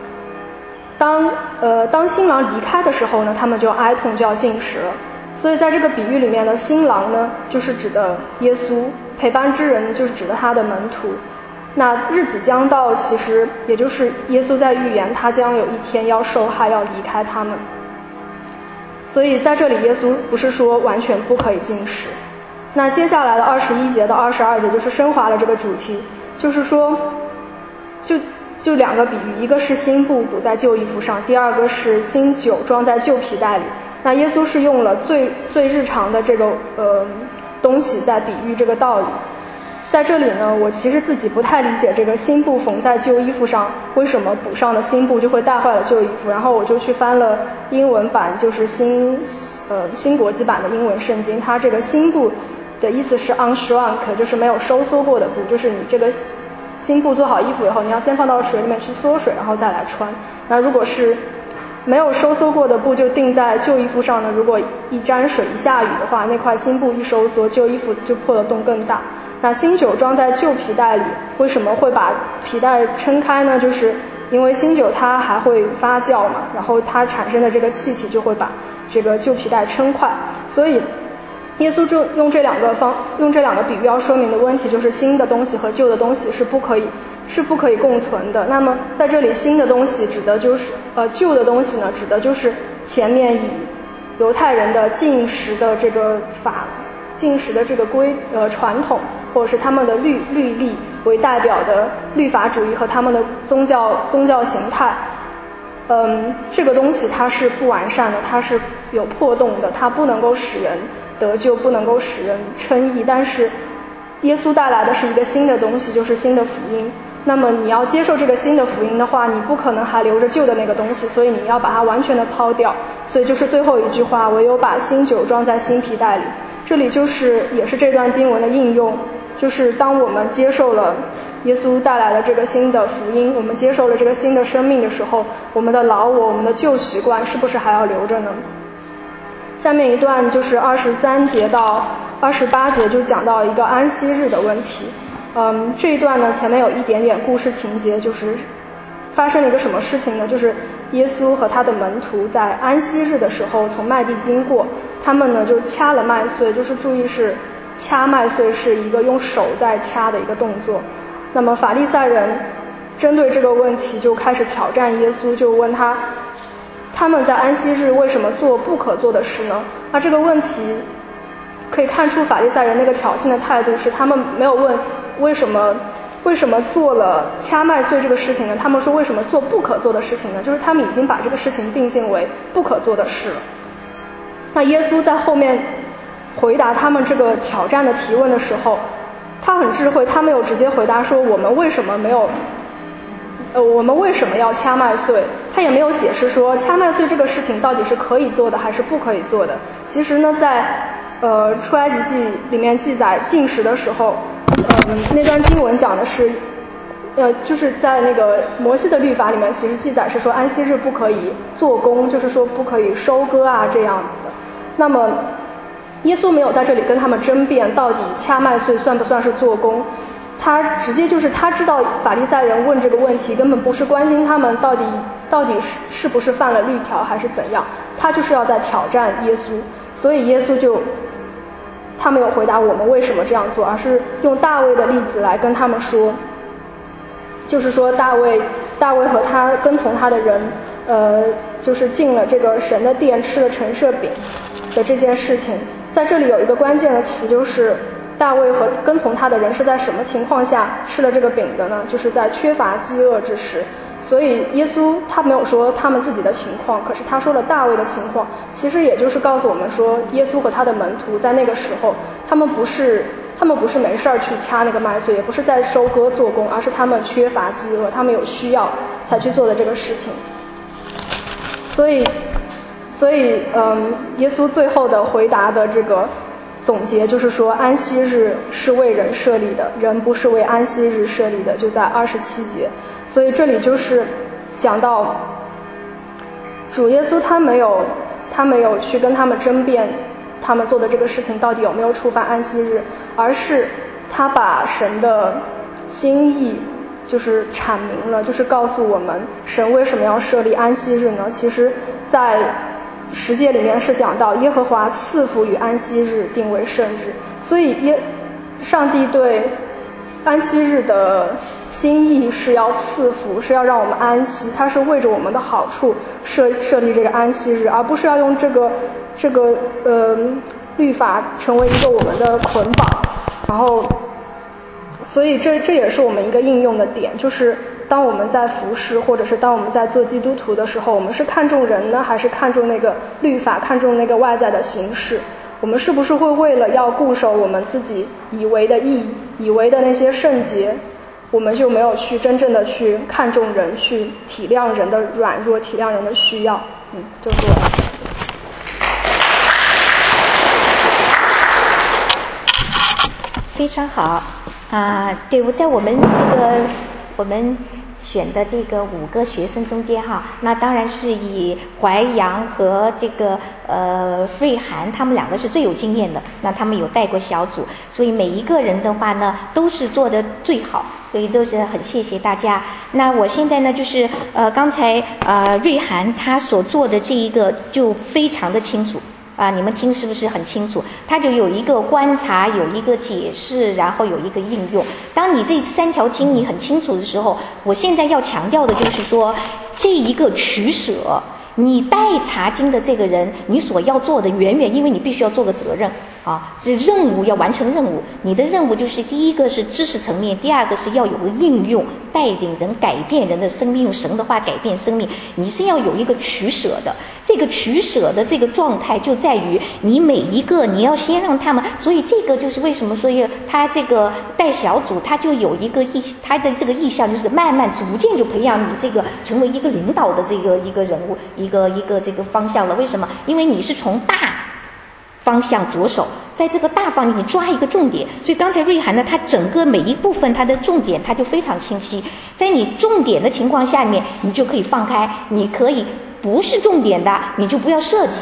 当新郎离开的时候呢，他们就哀痛，就要禁食了。所以在这个比喻里面的新郎呢，就是指的耶稣，陪伴之人就是指的他的门徒。那日子将到，其实也就是耶稣在预言他将有一天要受害，要离开他们。所以在这里耶稣不是说完全不可以禁食。那接下来的21节到22节就是升华了这个主题，就是说就2个比喻，一个是新布补在旧衣服上，第2个是新酒装在旧皮袋里。那耶稣是用了最日常的这个东西在比喻这个道理。在这里呢，我其实自己不太理解这个新布缝在旧衣服上，为什么补上的新布就会带坏了旧衣服。然后我就去翻了英文版，就是新国际版的英文圣经，它这个新布的意思是 unshrunk， 就是没有收缩过的布，就是你这个新布做好衣服以后，你要先放到水里面去缩水，然后再来穿。那如果是没有收缩过的布就钉在旧衣服上呢，如果一沾水一下雨的话，那块新布一收缩，旧衣服就破的洞更大。那新酒装在旧皮袋里，为什么会把皮袋撑开呢？就是因为新酒它还会发酵嘛，然后它产生的这个气体就会把这个旧皮袋撑快。所以耶稣就用这两个比喻要说明的问题，就是新的东西和旧的东西是不可以共存的。那么在这里新的东西指的就是旧的东西呢，指的就是前面以犹太人的禁食的这个传统，或者是他们的律例为代表的律法主义和他们的宗教形态。这个东西它是不完善的，它是有破洞的，它不能够使人得救，不能够使人称义。但是耶稣带来的是一个新的东西，就是新的福音。那么你要接受这个新的福音的话，你不可能还留着旧的那个东西，所以你要把它完全的抛掉。所以就是最后一句话，唯有把新酒装在新皮袋里。这里也是这段经文的应用，就是当我们接受了耶稣带来的这个新的福音，我们接受了这个新的生命的时候，我们的老我们的旧习惯是不是还要留着呢？下面一段就是23节到28节就讲到一个安息日的问题。 这一段呢，前面有一点点故事情节，就是发生了一个什么事情呢？就是耶稣和他的门徒在安息日的时候从麦地经过，他们呢就掐了麦穗，就是注意是掐麦穗是一个用手在掐的一个动作。那么法利赛人针对这个问题就开始挑战耶稣，就问他们在安息日为什么做不可做的事呢？那这个问题可以看出法利赛人那个挑衅的态度是他们没有问为什么做了掐麦穗这个事情呢？他们说为什么做不可做的事情呢？就是他们已经把这个事情定性为不可做的事了。那耶稣在后面回答他们这个挑战的提问的时候，他很智慧，他没有直接回答说我们为什么要掐麦穗，他也没有解释说掐麦穗这个事情到底是可以做的还是不可以做的。其实呢，在出埃及记里面记载禁食的时候，那段经文讲的是，就是在那个摩西的律法里面，其实记载是说安息日不可以做工，就是说不可以收割啊这样子的。那么耶稣没有在这里跟他们争辩到底掐麦穗算不算是做工，他直接就是他知道法利赛人问这个问题根本不是关心他们到底是不是犯了律条还是怎样，他就是要在挑战耶稣。所以耶稣他没有回答我们为什么这样做，而是用大卫的例子来跟他们说，就是说大卫和他跟从他的人就是进了这个神的殿吃了陈设饼的这件事情。在这里有一个关键的词，就是大卫和跟从他的人是在什么情况下吃了这个饼的呢？就是在缺乏饥饿之时。所以耶稣他没有说他们自己的情况，可是他说了大卫的情况，其实也就是告诉我们说，耶稣和他的门徒在那个时候，他们不是没事儿去掐那个麦穗，也不是在收割做工，而是他们缺乏饥饿，他们有需要才去做的这个事情。所以耶稣最后的回答的这个总结就是说，安息日是为人设立的，人不是为安息日设立的，就在27节。所以这里就是讲到主耶稣他没有去跟他们争辩他们做的这个事情到底有没有触犯安息日，而是他把神的心意就是阐明了，就是告诉我们神为什么要设立安息日呢？其实在十诫里面是讲到耶和华赐福与安息日定为圣日，所以上帝对安息日的心意是要赐福，是要让我们安息，他是为着我们的好处设立这个安息日，而不是要用这个律法成为一个我们的捆绑。然后所以这也是我们一个应用的点，就是当我们在服侍或者是当我们在做基督徒的时候，我们是看重人呢，还是看重那个律法，看重那个外在的形式？我们是不是会为了要固守我们自己以为的义，以为的那些圣洁，我们就没有去真正的去看重人，去体谅人的软弱，体谅人的需要？就是我。 非常好对，我在我们选的这个5个学生中间哈，那当然是以怀阳和这个瑞涵他们2个是最有经验的，那他们有带过小组，所以每一个人的话呢都是做得最好，所以都是很谢谢大家。那我现在呢就是刚才瑞涵他所做的这一个就非常的清楚你们听是不是很清楚？它就有一个观察，有一个解释，然后有一个应用。当你这3条经你很清楚的时候，我现在要强调的就是说，这一个取舍，你带查经的这个人，你所要做的远远，因为你必须要做个责任这任务要完成任务。你的任务就是第一个是知识层面，第二个是要有个应用，带领人改变人的生命，用神的话改变生命。你是要有一个取舍的，这个取舍的这个状态就在于你每一个你要先让他们，所以这个就是为什么说他这个带小组，他就有一个他的这个意向就是慢慢逐渐就培养你这个成为一个领导的这个一个人物，一个这个方向了。为什么？因为你是从大方向着手，在这个大方向你抓一个重点。所以刚才瑞涵呢，他整个每一部分他的重点他就非常清晰，在你重点的情况下面，你就可以放开，你可以不是重点的你就不要设计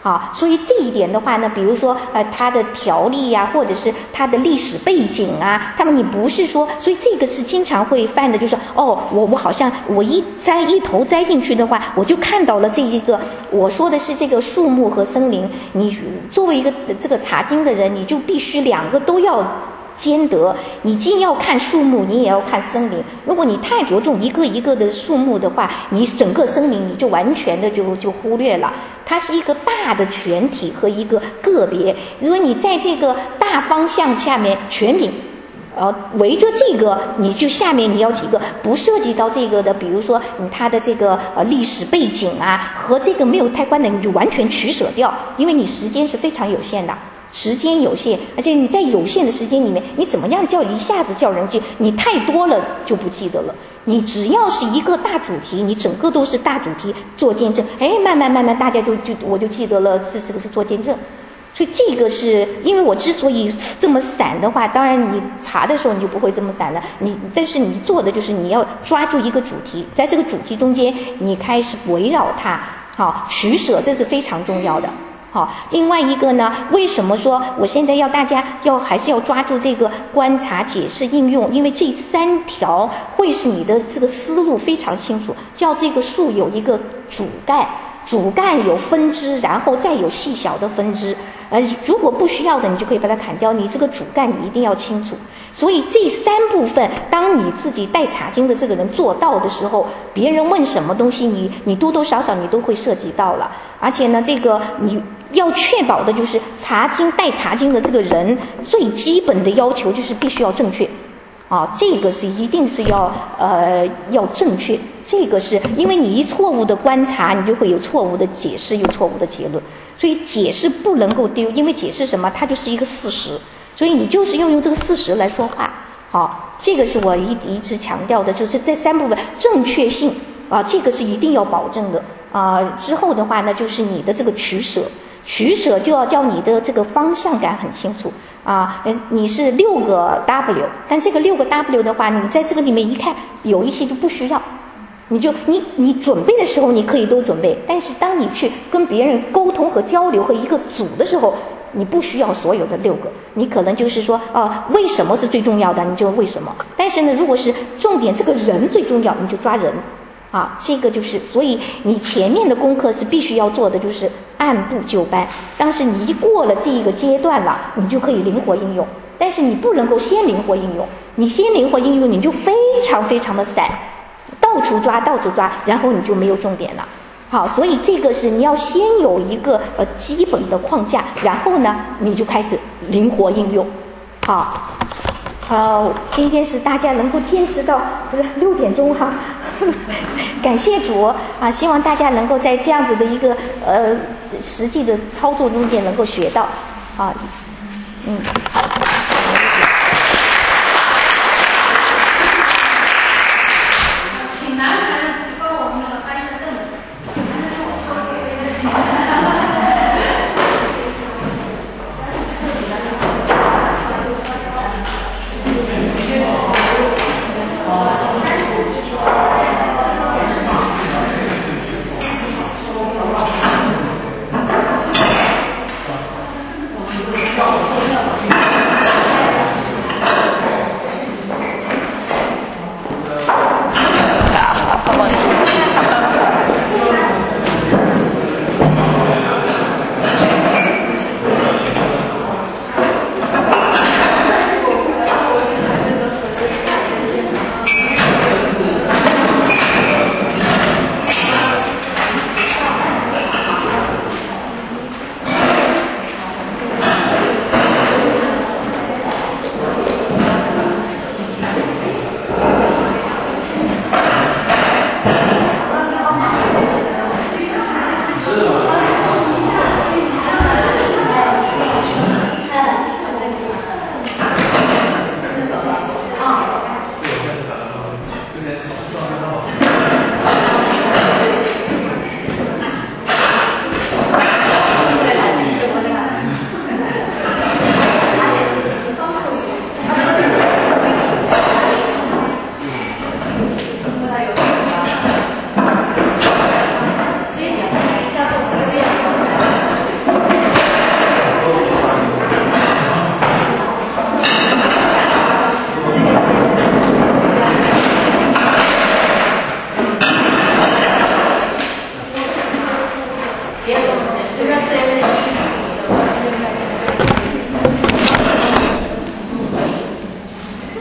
所以这一点的话呢，比如说它的条例呀，或者是它的历史背景啊，你不是说，所以这个是经常会犯的，就是我好像我一头栽进去的话，我就看到了这一个我说的是这个树木和森林。你作为一个这个查经的人，你就必须两个都要兼得，你既要看树木，你也要看森林。如果你太着重一个一个的树木的话，你整个森林你就完全的就忽略了。它是一个大的全体和一个个别。如果你在这个大方向下面全品，围着这个，你就下面你要几个不涉及到这个的，比如说它的这个历史背景啊，和这个没有太关的，你就完全取舍掉，因为你时间是非常有限的。时间有限，而且你在有限的时间里面，你怎么样一下子叫人记？你太多了就不记得了。你只要是一个大主题，你整个都是大主题做见证，慢慢大家我就记得了，这个是做见证。所以这个是因为我之所以这么散的话，当然你查的时候你就不会这么散了。但是你做的就是你要抓住一个主题，在这个主题中间你开始围绕它，取舍，这是非常重要的。另外一个呢，为什么说我现在要大家还是要抓住这个观察、解释、应用？因为这3条会是你的这个思路非常清楚。叫这个树有一个主干，主干有分支，然后再有细小的分支。如果不需要的，你就可以把它砍掉。你这个主干你一定要清楚。所以这3部分，当你自己带查经的这个人做到的时候，别人问什么东西，你多多少少你都会涉及到了。而且呢，这个你要确保的就是带查经的这个人最基本的要求就是必须要正确。这个是一定是要正确。这个是因为你一错误的观察，你就会有错误的解释，有错误的结论。所以解释不能够丢，因为解释什么，它就是一个事实。所以你就是要用这个事实来说话。这个是我一直强调的，就是这3部分正确性这个是一定要保证的。之后的话呢，就是你的这个取舍就要叫你的这个方向感很清楚。你是6个 W， 但这个6个 W 的话，你在这个里面一看，有一些就不需要。你准备的时候你可以都准备，但是当你去跟别人沟通和交流和一个组的时候，你不需要所有的6个，你可能就是说为什么是最重要的，你就为什么。但是呢，如果是重点这个人最重要，你就抓人。这个就是，所以你前面的功课是必须要做的，就是按部就班。当时你一过了这一个阶段了，你就可以灵活应用。但是你不能够先灵活应用，你先灵活应用，你就非常非常的散，到处抓，然后你就没有重点了。所以这个是你要先有一个基本的框架，然后呢，你就开始灵活应用。今天是大家能够坚持到6点钟感谢主希望大家能够在这样子的一个实际的操作中间能够学到